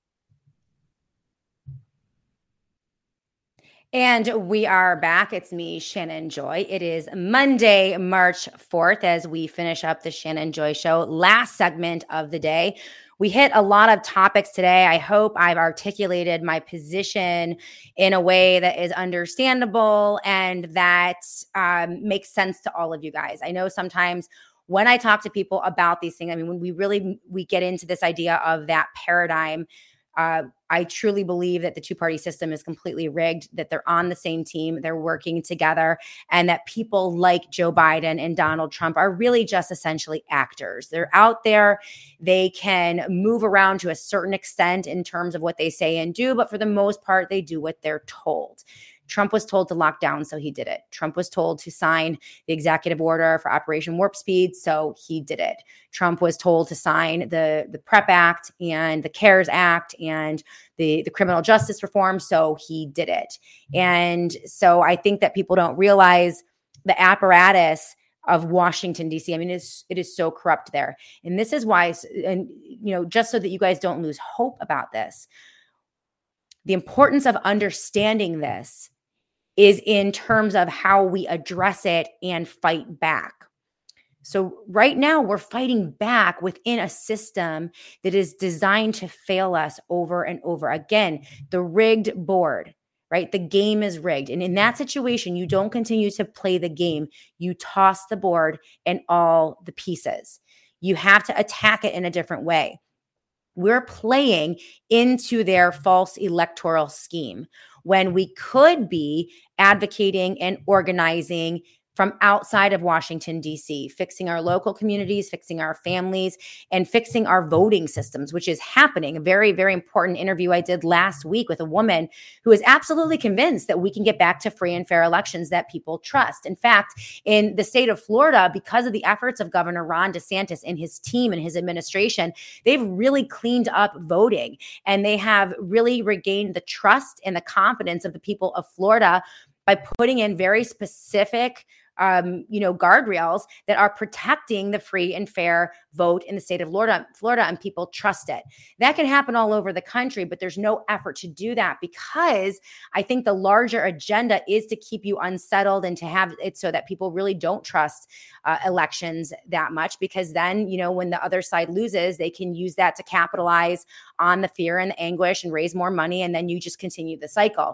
And we are back. It's me, Shannon Joy. It is Monday, March 4th, as we finish up the Shannon Joy Show. Last segment of the day. We hit a lot of topics today. I hope I've articulated my position in a way that is understandable and that makes sense to all of you guys. I know sometimes when I talk to people about these things, I mean, when we get into this idea of that paradigm, I truly believe that the two-party system is completely rigged, that they're on the same team, they're working together, and that people like Joe Biden and Donald Trump are really just essentially actors. They're out there. They can move around to a certain extent in terms of what they say and do, but for the most part, they do what they're told. Trump was told to lock down, so he did it. Trump was told to sign the executive order for Operation Warp Speed, so he did it. Trump was told to sign the PrEP Act and the CARES Act and the criminal justice reform, so he did it. And so I think that people don't realize the apparatus of Washington, D.C. I mean, it is so corrupt there. And this is why, and just so that you guys don't lose hope about this, the importance of understanding this is in terms of how we address it and fight back. So right now we're fighting back within a system that is designed to fail us over and over. Again, the rigged board, right? The game is rigged. And in that situation, you don't continue to play the game. You toss the board and all the pieces. You have to attack it in a different way. We're playing into their false electoral scheme when we could be advocating and organizing from outside of Washington, D.C., fixing our local communities, fixing our families, and fixing our voting systems, which is happening. A very, very important interview I did last week with a woman who is absolutely convinced that we can get back to free and fair elections that people trust. In fact, in the state of Florida, because of the efforts of Governor Ron DeSantis and his team and his administration, they've really cleaned up voting, and they have really regained the trust and the confidence of the people of Florida by putting in very specific guardrails that are protecting the free and fair vote in the state of Florida, and people trust it. That can happen all over the country, but there's no effort to do that because I think the larger agenda is to keep you unsettled and to have it so that people really don't trust elections that much, because then, when the other side loses, they can use that to capitalize on the fear and the anguish and raise more money, and then you just continue the cycle.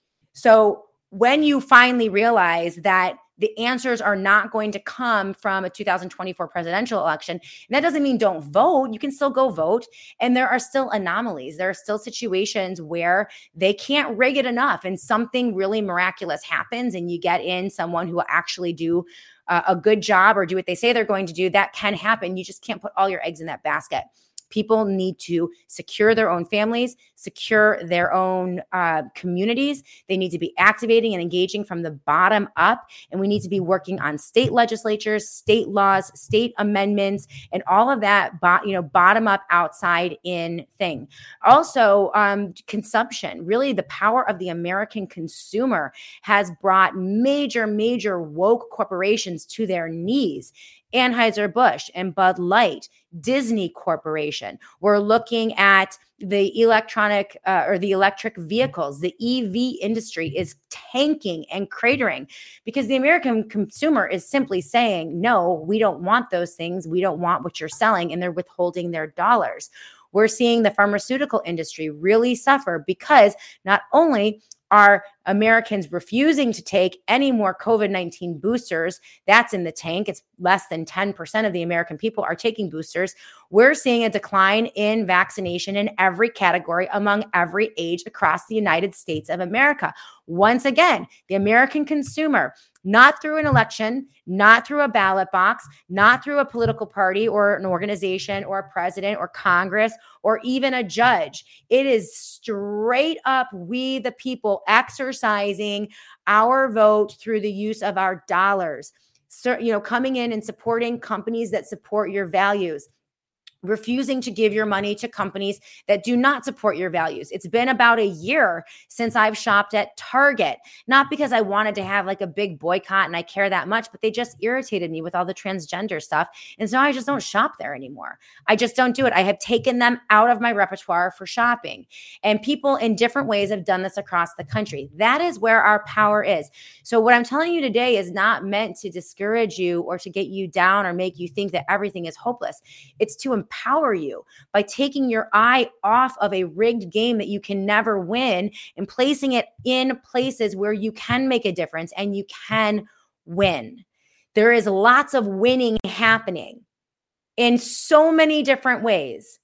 So when you finally realize that the answers are not going to come from a 2024 presidential election, and that doesn't mean don't vote. You can still go vote. And there are still anomalies. There are still situations where they can't rig it enough and something really miraculous happens and you get in someone who will actually do a good job or do what they say they're going to do. That can happen. You just can't put all your eggs in that basket. People need to secure their own families, secure their own communities. They need to be activating and engaging from the bottom up. And we need to be working on state legislatures, state laws, state amendments, and all of that, bottom up, outside in thing. Also, consumption. Really, the power of the American consumer has brought major, major woke corporations to their knees. Anheuser-Busch and Bud Light, Disney Corporation. We're looking at the electric vehicles. The EV industry is tanking and cratering because the American consumer is simply saying, no, we don't want those things. We don't want what you're selling, and they're withholding their dollars. We're seeing the pharmaceutical industry really suffer because not only are Americans refusing to take any more COVID-19 boosters. That's in the tank. It's less than 10% of the American people are taking boosters. We're seeing a decline in vaccination in every category among every age across the United States of America. Once again, the American consumer, not through an election, not through a ballot box, not through a political party or an organization or a president or Congress or even a judge. It is straight up we, the people, exercising our vote through the use of our dollars. So, coming in and supporting companies that support your values. Refusing to give your money to companies that do not support your values. It's been about a year since I've shopped at Target, not because I wanted to have like a big boycott and I care that much, but they just irritated me with all the transgender stuff. And so I just don't shop there anymore. I just don't do it. I have taken them out of my repertoire for shopping. And people in different ways have done this across the country. That is where our power is. So what I'm telling you today is not meant to discourage you or to get you down or make you think that everything is hopeless. It's to empower you by taking your eye off of a rigged game that you can never win and placing it in places where you can make a difference and you can win. There is lots of winning happening in so many different ways.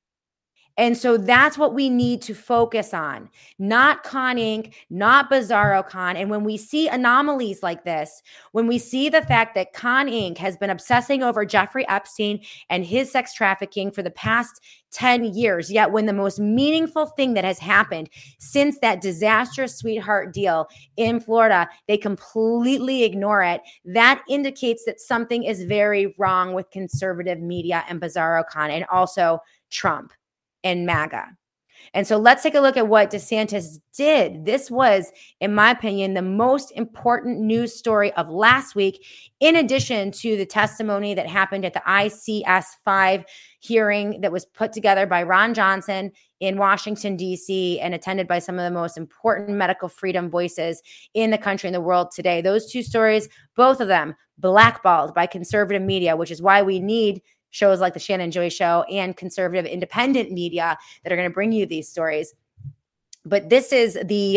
And so that's what we need to focus on, not Con Inc., not Bizarro Con. And when we see anomalies like this, when we see the fact that Con Inc. has been obsessing over Jeffrey Epstein and his sex trafficking for the past 10 years, yet when the most meaningful thing that has happened since that disastrous sweetheart deal in Florida, they completely ignore it, that indicates that something is very wrong with conservative media and Bizarro Con and also Trump and MAGA. And so let's take a look at what DeSantis did. This was, in my opinion, the most important news story of last week, in addition to the testimony that happened at the ICS-5 hearing that was put together by Ron Johnson in Washington, D.C., and attended by some of the most important medical freedom voices in the country and the world today. Those two stories, both of them blackballed by conservative media, which is why we need shows like the Shannon Joy Show and conservative independent media that are going to bring you these stories. But this is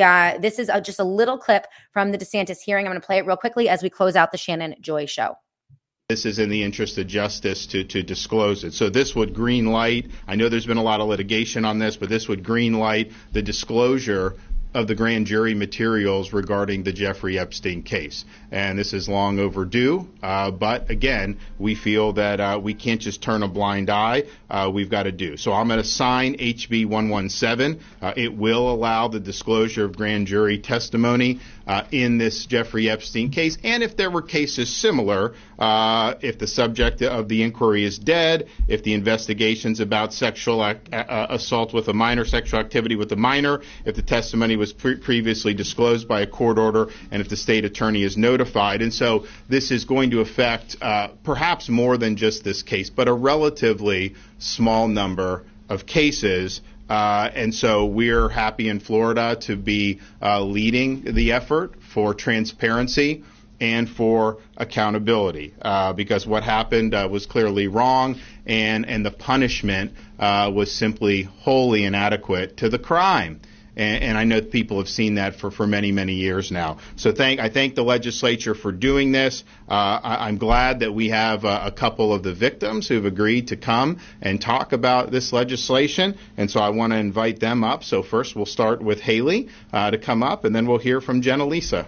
just a little clip from the DeSantis hearing. I'm going to play it real quickly as we close out the Shannon Joy Show. This is in the interest of justice to disclose it. So this would green light. I know there's been a lot of litigation on this, but this would green light the disclosure of the grand jury materials regarding the Jeffrey Epstein case. And this is long overdue. But again, we feel that we can't just turn a blind eye. We've got to do. So I'm going to sign HB 117. It will allow the disclosure of grand jury testimony in this Jeffrey Epstein case. And if there were cases similar, if the subject of the inquiry is dead, if the investigation's about sexual assault with a minor, sexual activity with a minor, if the testimony was previously disclosed by a court order, and if the state attorney is notified. And so this is going to affect perhaps more than just this case, but a relatively small number of cases. And so we're happy in Florida to be leading the effort for transparency and for accountability, because what happened was clearly wrong, and the punishment was simply wholly inadequate to the crime. And I know people have seen that for many, many years now. So I thank the legislature for doing this. I'm glad that we have a couple of the victims who've agreed to come and talk about this legislation. And so I want to invite them up. So first we'll start with Haley to come up, and then we'll hear from Jenna Lisa.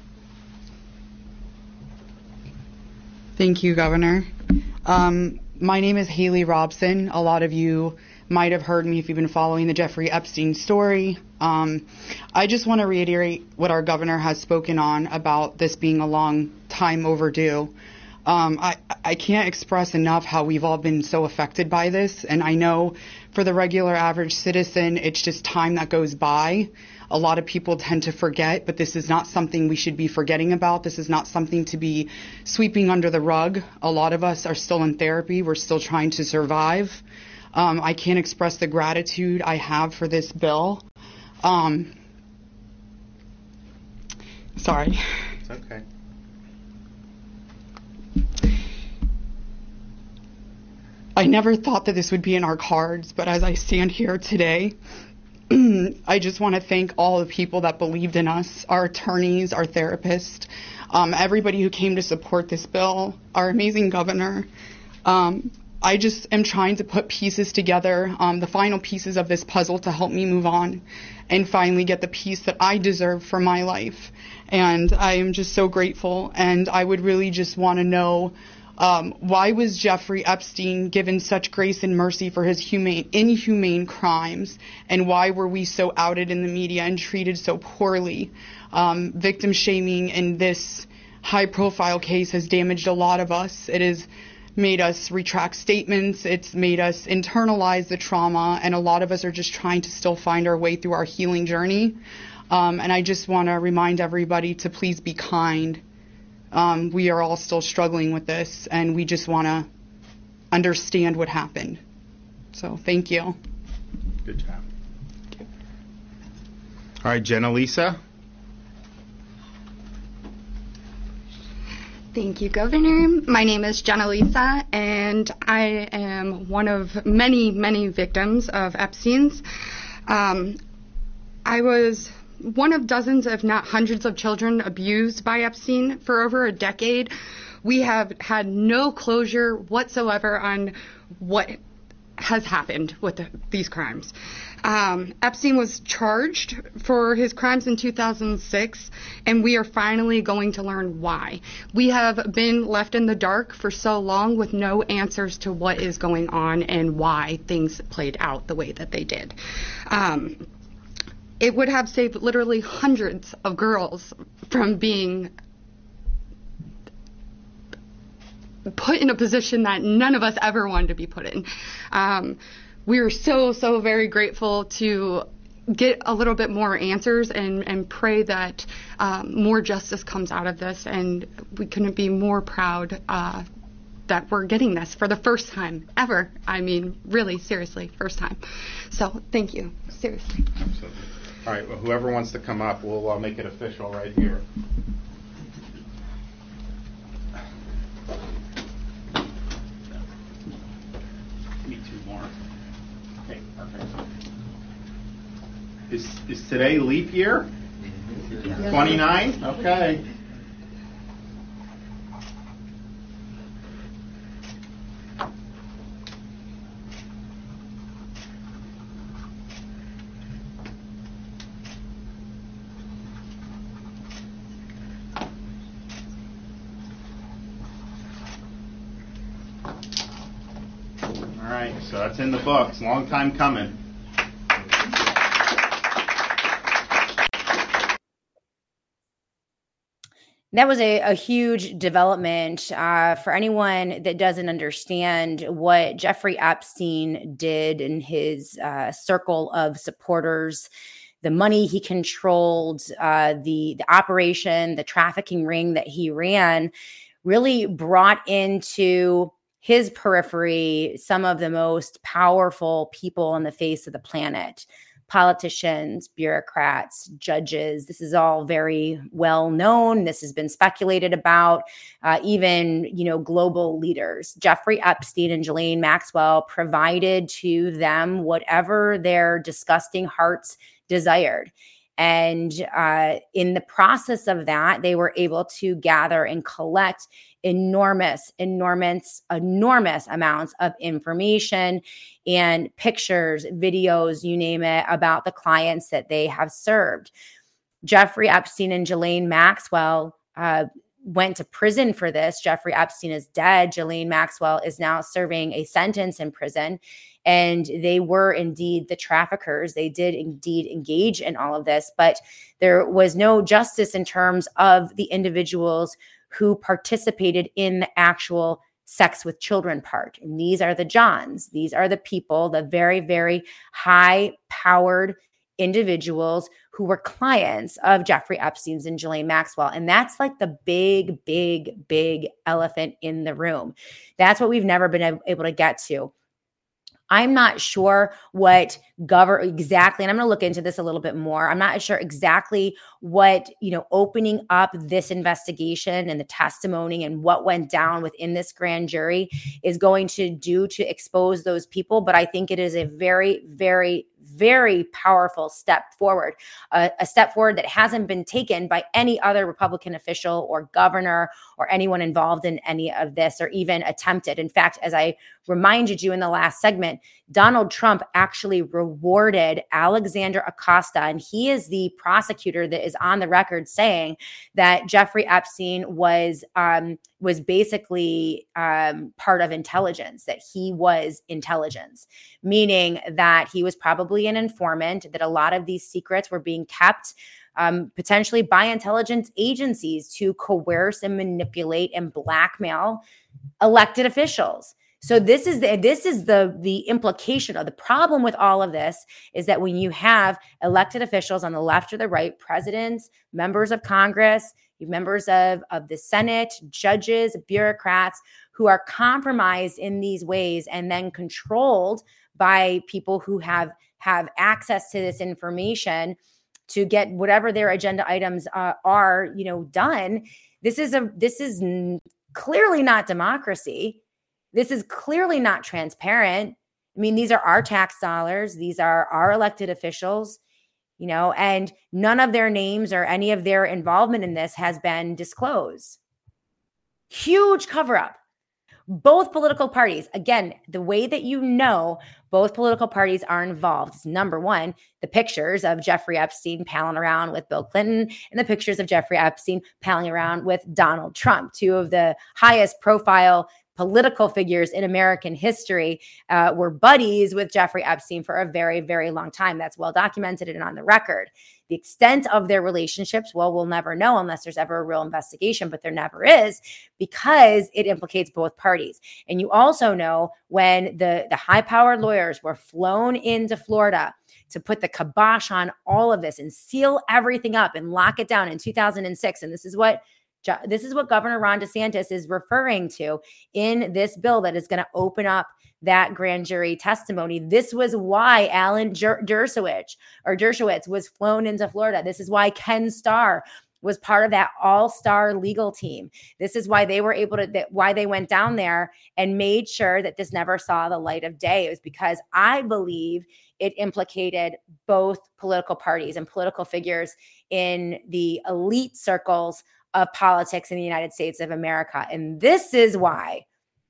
Thank you, Governor. My name is Haley Robson. A lot of you might have heard me if you've been following the Jeffrey Epstein story. I just want to reiterate what our governor has spoken on about this being a long time overdue. I can't express enough how we've all been so affected by this. And I know for the regular average citizen, it's just time that goes by. A lot of people tend to forget, but this is not something we should be forgetting about. This is not something to be sweeping under the rug. A lot of us are still in therapy. We're still trying to survive. I can't express the gratitude I have for this bill. Sorry. It's okay. I never thought that this would be in our cards, but as I stand here today, I just want to thank all the people that believed in us, our attorneys, our therapists, everybody who came to support this bill, our amazing governor. I just am trying to put pieces together, the final pieces of this puzzle to help me move on and finally get the peace that I deserve for my life. And I am just so grateful. And I would really just want to know, why was Jeffrey Epstein given such grace and mercy for his inhumane crimes? And why were we so outed in the media and treated so poorly? Victim shaming in this high-profile case has damaged a lot of us. It has made us retract statements. It's made us internalize the trauma, and a lot of us are just trying to still find our way through our healing journey. And I just want to remind everybody to please be kind. We are all still struggling with this, and we just want to understand what happened. So thank you. Good job. All right, Jenna Lisa. Thank you, Governor. My name is Jenna Lisa, and I am one of many, many victims of Epstein's. I was one of dozens, if not hundreds, of children abused by Epstein for over a decade. We have had no closure whatsoever on what has happened with these crimes. Epstein was charged for his crimes in 2006, and we are finally going to learn why. We have been left in the dark for so long with no answers to what is going on and why things played out the way that they did. It would have saved literally hundreds of girls from being put in a position that none of us ever wanted to be put in. We are so very grateful to get a little bit more answers and pray that more justice comes out of this, and we couldn't be more proud that we're getting this for the first time ever. I mean, really, seriously, first time. So thank you, seriously. Absolutely. All right, well, whoever wants to come up, we'll make it official right here. Need two more. Okay, perfect. Is today leap year? 29? Okay. All right, so that's in the books. Long time coming. That was a huge development for anyone that doesn't understand what Jeffrey Epstein did in his circle of supporters, the money he controlled, the operation, the trafficking ring that he ran, really brought into his periphery some of the most powerful people on the face of the planet. Politicians, bureaucrats, judges. This is all very well known. This has been speculated about, even, global leaders. Jeffrey Epstein and Ghislaine Maxwell provided to them whatever their disgusting hearts desired. And in the process of that, they were able to gather and collect enormous amounts of information and pictures, videos, you name it, about the clients that they have served. Jeffrey Epstein and Ghislaine Maxwell went to prison for this. Jeffrey Epstein is dead. Ghislaine Maxwell is now serving a sentence in prison. And they were indeed the traffickers. They did indeed engage in all of this, but there was no justice in terms of the individuals who participated in the actual sex with children part. And these are the Johns. These are the people, the very, very high-powered individuals who were clients of Jeffrey Epstein's and Ghislaine Maxwell. And that's like the big elephant in the room. That's what we've never been able to get to. I'm not sure what exactly, and I'm going to look into this a little bit more. I'm not sure exactly what, opening up this investigation and the testimony and what went down within this grand jury is going to do to expose those people. But I think it is a very, very, very powerful step forward, a step forward that hasn't been taken by any other Republican official or governor or anyone involved in any of this or even attempted. In fact, as I reminded you in the last segment, Donald Trump actually rewarded Alexander Acosta, and he is the prosecutor that is on the record saying that Jeffrey Epstein was basically part of intelligence, that he was intelligence, meaning that he was probably an informant, that a lot of these secrets were being kept potentially by intelligence agencies to coerce and manipulate and blackmail elected officials. So this is the implication of the problem with all of this, is that when you have elected officials on the left or the right, presidents, members of Congress, members of the Senate, judges, bureaucrats who are compromised in these ways and then controlled by people who have access to this information to get whatever their agenda items are, done. This is clearly not democracy. This is clearly not transparent. I mean, these are our tax dollars. These are our elected officials, and none of their names or any of their involvement in this has been disclosed. Huge cover-up. Both political parties, again, the way that both political parties are involved is, number one, the pictures of Jeffrey Epstein palling around with Bill Clinton and the pictures of Jeffrey Epstein palling around with Donald Trump, two of the highest profile political figures in American history, were buddies with Jeffrey Epstein for a very, very long time. That's well documented and on the record. The extent of their relationships, well, we'll never know unless there's ever a real investigation, but there never is, because it implicates both parties. And you also know when the high-powered lawyers were flown into Florida to put the kibosh on all of this and seal everything up and lock it down in 2006, and this is what Governor Ron DeSantis is referring to in this bill that is going to open up that grand jury testimony. This was why Alan Dershowitz was flown into Florida. This is why Ken Starr was part of that all-star legal team. This is why they were why they went down there and made sure that this never saw the light of day. It was because I believe it implicated both political parties and political figures in the elite circles of politics in the United States of America. And this is why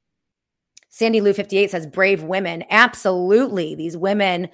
Sandy Lou 58 says brave women. Absolutely. These women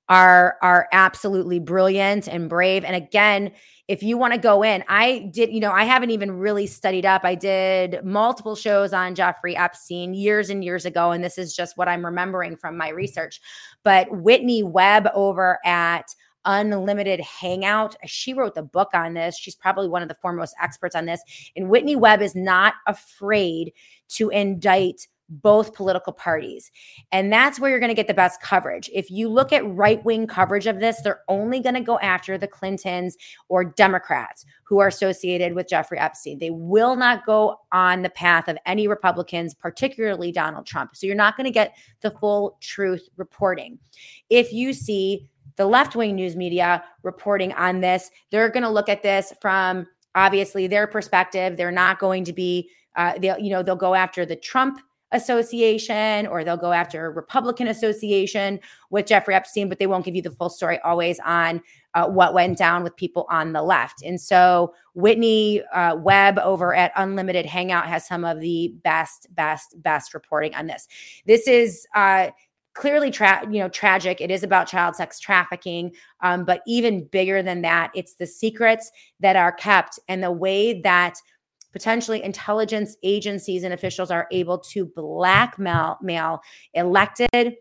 are absolutely brilliant and brave. And again, if you want to go in, I haven't even really studied up. I did multiple shows on Jeffrey Epstein years and years ago, and this is just what I'm remembering from my research. But Whitney Webb over at Unlimited Hangout, she wrote the book on this. She's probably one of the foremost experts on this. And Whitney Webb is not afraid to indict both political parties. And that's where you're going to get the best coverage. If you look at right-wing coverage of this, they're only going to go after the Clintons or Democrats who are associated with Jeffrey Epstein. They will not go on the path of any Republicans, particularly Donald Trump. So you're not going to get the full truth reporting. If you see the left-wing news media reporting on this, they're going to look at this from obviously their perspective. They're not going to be, they'll go after the Trump association or they'll go after a Republican association with Jeffrey Epstein, but they won't give you the full story always on what went down with people on the left. And so Whitney Webb over at Unlimited Hangout has some of the best reporting on this. This is clearly tragic. It is about child sex trafficking, but even bigger than that, it's the secrets that are kept and the way that potentially intelligence agencies and officials are able to blackmail elected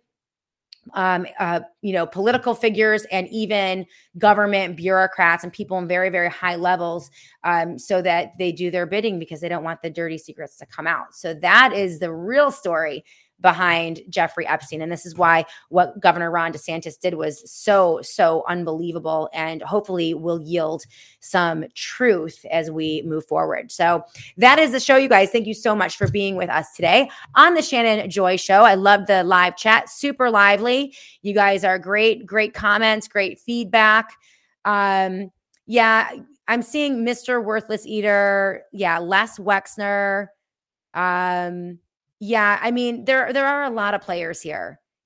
political figures and even government bureaucrats and people in very, very high levels so that they do their bidding because they don't want the dirty secrets to come out. So that is the real story behind Jeffrey Epstein. And this is why what Governor Ron DeSantis did was so unbelievable and hopefully will yield some truth as we move forward. So that is the show, you guys. Thank you so much for being with us today on the Shannon Joy Show. I love the live chat, super lively. You guys are great comments, great feedback. I'm seeing Mr. Worthless Eater. Yeah. Les Wexner. Yeah, I mean, there are a lot of players here.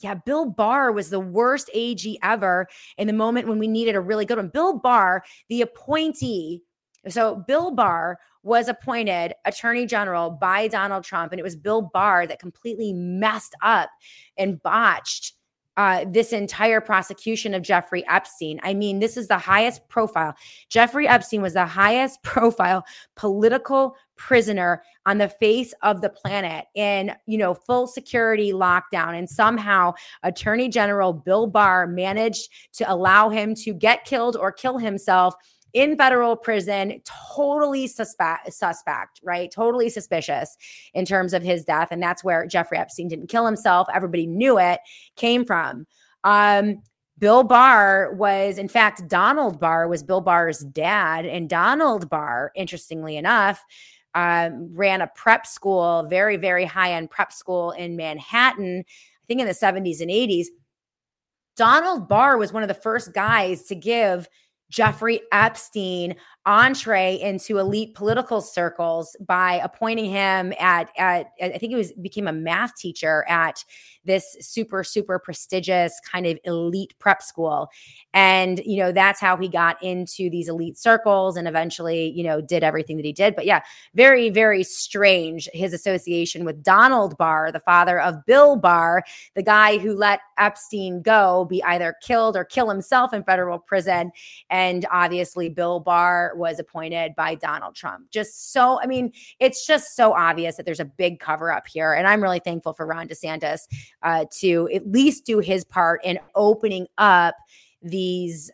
Yeah, Bill Barr was the worst AG ever in the moment when we needed a really good one. Bill Barr, the appointee. So Bill Barr was appointed Attorney General by Donald Trump, and it was Bill Barr that completely messed up and botched this entire prosecution of Jeffrey Epstein. I mean, this is the highest profile. Jeffrey Epstein was the highest profile political prisoner on the face of the planet in, full security lockdown. And somehow Attorney General Bill Barr managed to allow him to get killed or kill himself in federal prison, totally suspect, right? Totally suspicious in terms of his death. And that's where Jeffrey Epstein didn't kill himself. Everybody knew it came from. Bill Barr was, in fact, Donald Barr was Bill Barr's dad. And Donald Barr, interestingly enough, ran a prep school, very, very high-end prep school in Manhattan, I think in the 70s and 80s. Donald Barr was one of the first guys to give Jeffrey Epstein entree into elite political circles by appointing him at I think became a math teacher at this super, super prestigious kind of elite prep school. And, that's how he got into these elite circles and eventually, did everything that he did. But yeah, very, very strange, his association with Donald Barr, the father of Bill Barr, the guy who let Epstein go, be either killed or kill himself in federal prison. And obviously Bill Barr was appointed by Donald Trump. It's just so obvious that there's a big cover up here. And I'm really thankful for Ron DeSantis to at least do his part in opening up these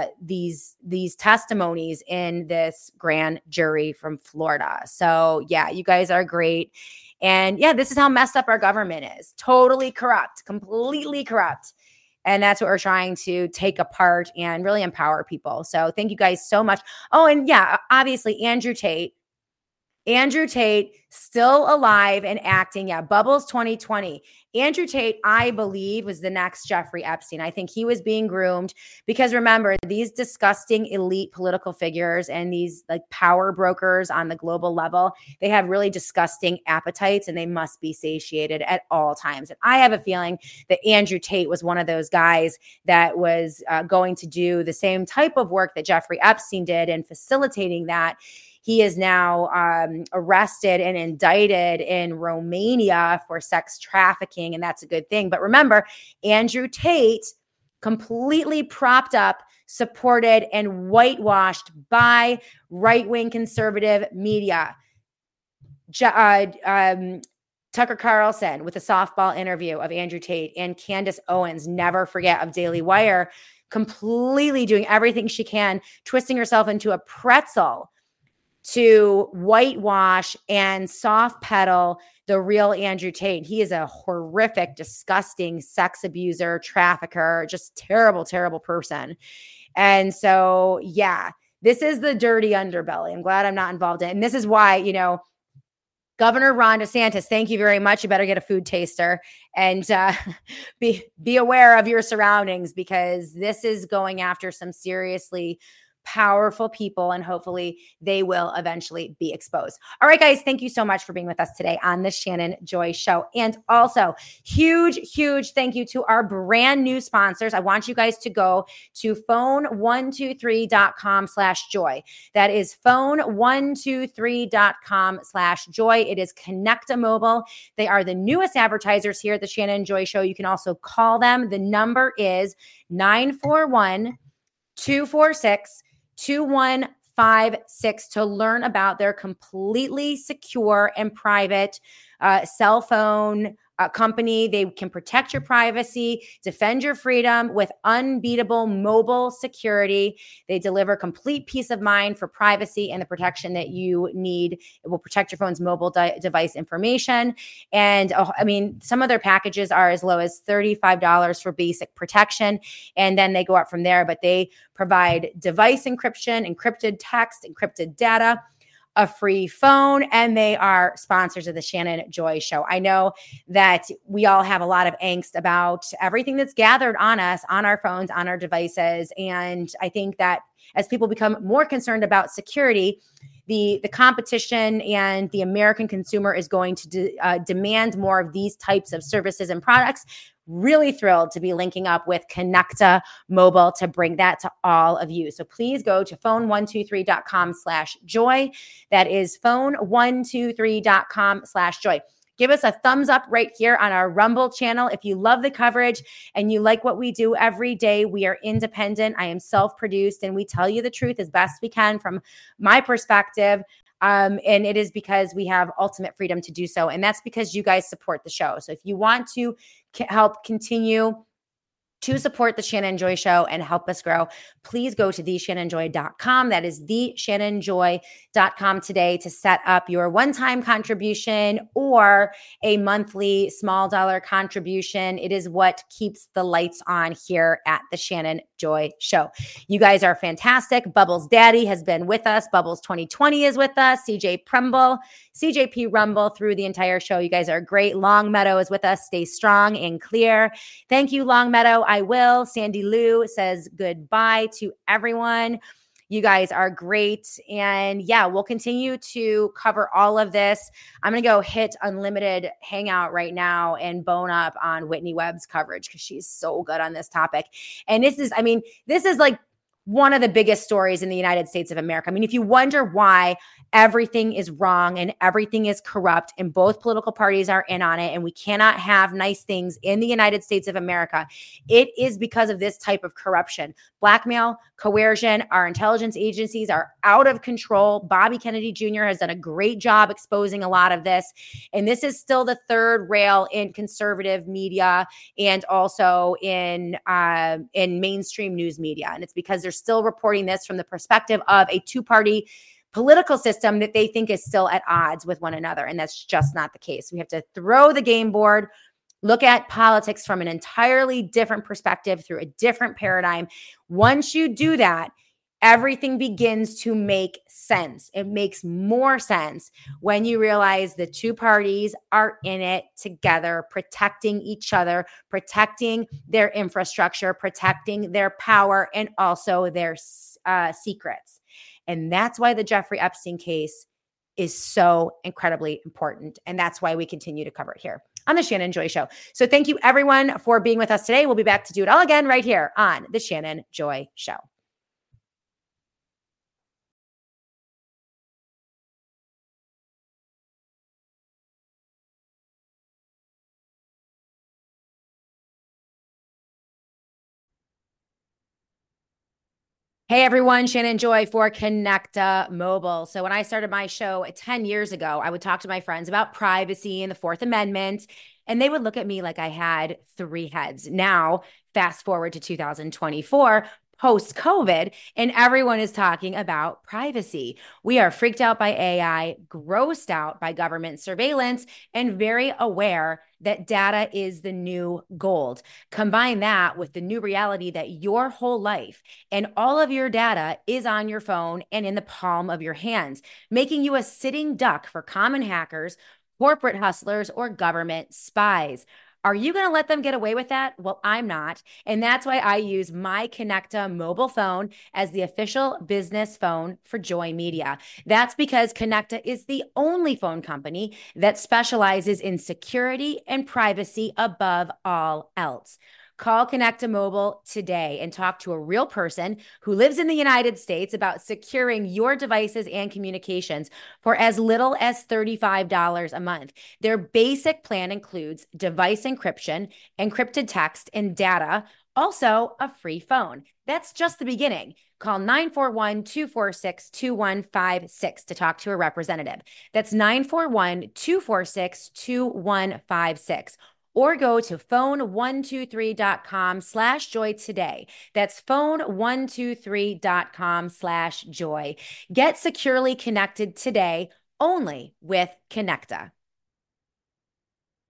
testimonies in this grand jury from Florida. So yeah, you guys are great. And yeah, this is how messed up our government is. Totally corrupt, completely corrupt. And that's what we're trying to take apart and really empower people. So thank you guys so much. Oh, and yeah, obviously Andrew Tate, still alive and acting. Yeah, Bubbles 2020. Andrew Tate, I believe, was the next Jeffrey Epstein. I think he was being groomed because remember, these disgusting elite political figures and these like power brokers on the global level, they have really disgusting appetites and they must be satiated at all times. And I have a feeling that Andrew Tate was one of those guys that was going to do the same type of work that Jeffrey Epstein did and facilitating that. He is now arrested and indicted in Romania for sex trafficking, and that's a good thing. But remember, Andrew Tate completely propped up, supported, and whitewashed by right-wing conservative media. Tucker Carlson with a softball interview of Andrew Tate and Candace Owens, never forget, of Daily Wire, completely doing everything she can, twisting herself into a pretzel to whitewash and soft pedal the real Andrew Tate. He is a horrific, disgusting sex abuser, trafficker, just terrible, terrible person. And so, yeah, this is the dirty underbelly. I'm glad I'm not involved in it. And this is why, Governor Ron DeSantis, thank you very much. You better get a food taster and be aware of your surroundings because this is going after some seriously powerful people, and hopefully they will eventually be exposed. All right, guys, thank you so much for being with us today on the Shannon Joy Show. And also, huge thank you to our brand new sponsors. I want you guys to go to phone123.com/joy. That is phone123.com/joy. It is Connecta Mobile. They are the newest advertisers here at the Shannon Joy Show. You can also call them. The number is 941-246-2156 to learn about their completely secure and private cell phone company. They can protect your privacy, defend your freedom with unbeatable mobile security. They deliver complete peace of mind for privacy and the protection that you need. It will protect your phone's mobile device information. And some of their packages are as low as $35 for basic protection. And then they go up from there, but they provide device encryption, encrypted text, encrypted data, a free phone, and they are sponsors of the Shannon Joy Show. I know that we all have a lot of angst about everything that's gathered on us, on our phones, on our devices. And I think that as people become more concerned about security, the competition and the American consumer is going to demand more of these types of services and products. really thrilled to be linking up with Connecta Mobile to bring that to all of you. So please go to phone123.com/joy. That is phone123.com/joy. Give us a thumbs up right here on our Rumble channel. If you love the coverage and you like what we do every day, we are independent. I am self-produced, and we tell you the truth as best we can from my perspective. And it is because we have ultimate freedom to do so. And that's because you guys support the show. So if you want to help continue to support the Shannon Joy Show and help us grow, please go to theshannonjoy.com. That is theshannonjoy.com today to set up your one-time contribution or a monthly small dollar contribution. It is what keeps the lights on here at the Shannon Joy Show. You guys are fantastic. Bubbles Daddy has been with us. Bubbles 2020 is with us. CJP Rumble through the entire show. You guys are great. Long Meadow is with us. Stay strong and clear. Thank you, Long Meadow. I will. Sandy Lou says goodbye to everyone. You guys are great. And yeah, we'll continue to cover all of this. I'm going to go hit unlimited hangout right now and bone up on Whitney Webb's coverage because she's so good on this topic. And this is like one of the biggest stories in the United States of America. I mean, if you wonder why everything is wrong and everything is corrupt and both political parties are in on it and we cannot have nice things in the United States of America, it is because of this type of corruption. Blackmail, coercion, our intelligence agencies are out of control. Bobby Kennedy Jr. has done a great job exposing a lot of this. And this is still the third rail in conservative media and also in mainstream news media. And it's because they're still reporting this from the perspective of a two-party political system that they think is still at odds with one another. And that's just not the case. We have to throw the game board, look at politics from an entirely different perspective through a different paradigm. Once you do that, everything begins to make sense. It makes more sense when you realize the two parties are in it together, protecting each other, protecting their infrastructure, protecting their power, and also their secrets. And that's why the Jeffrey Epstein case is so incredibly important. And that's why we continue to cover it here on the Shannon Joy Show. So thank you everyone for being with us today. We'll be back to do it all again right here on the Shannon Joy Show. Hey everyone, Shannon Joy for Connecta Mobile. So when I started my show 10 years ago, I would talk to my friends about privacy and the Fourth Amendment, and they would look at me like I had three heads. Now, fast forward to 2024, post-COVID, and everyone is talking about privacy. We are freaked out by AI, grossed out by government surveillance, and very aware that data is the new gold. Combine that with the new reality that your whole life and all of your data is on your phone and in the palm of your hands, making you a sitting duck for common hackers, corporate hustlers, or government spies. Are you going to let them get away with that? Well, I'm not. And that's why I use my Connecta mobile phone as the official business phone for Joy Media. That's because Connecta is the only phone company that specializes in security and privacy above all else. Call Connecta Mobile today and talk to a real person who lives in the United States about securing your devices and communications for as little as $35 a month. Their basic plan includes device encryption, encrypted text and data, also a free phone. That's just the beginning. Call 941-246-2156 to talk to a representative. That's 941-246-2156. Or go to phone123.com/joy today. That's phone123.com/joy. Get securely connected today only with Connecta.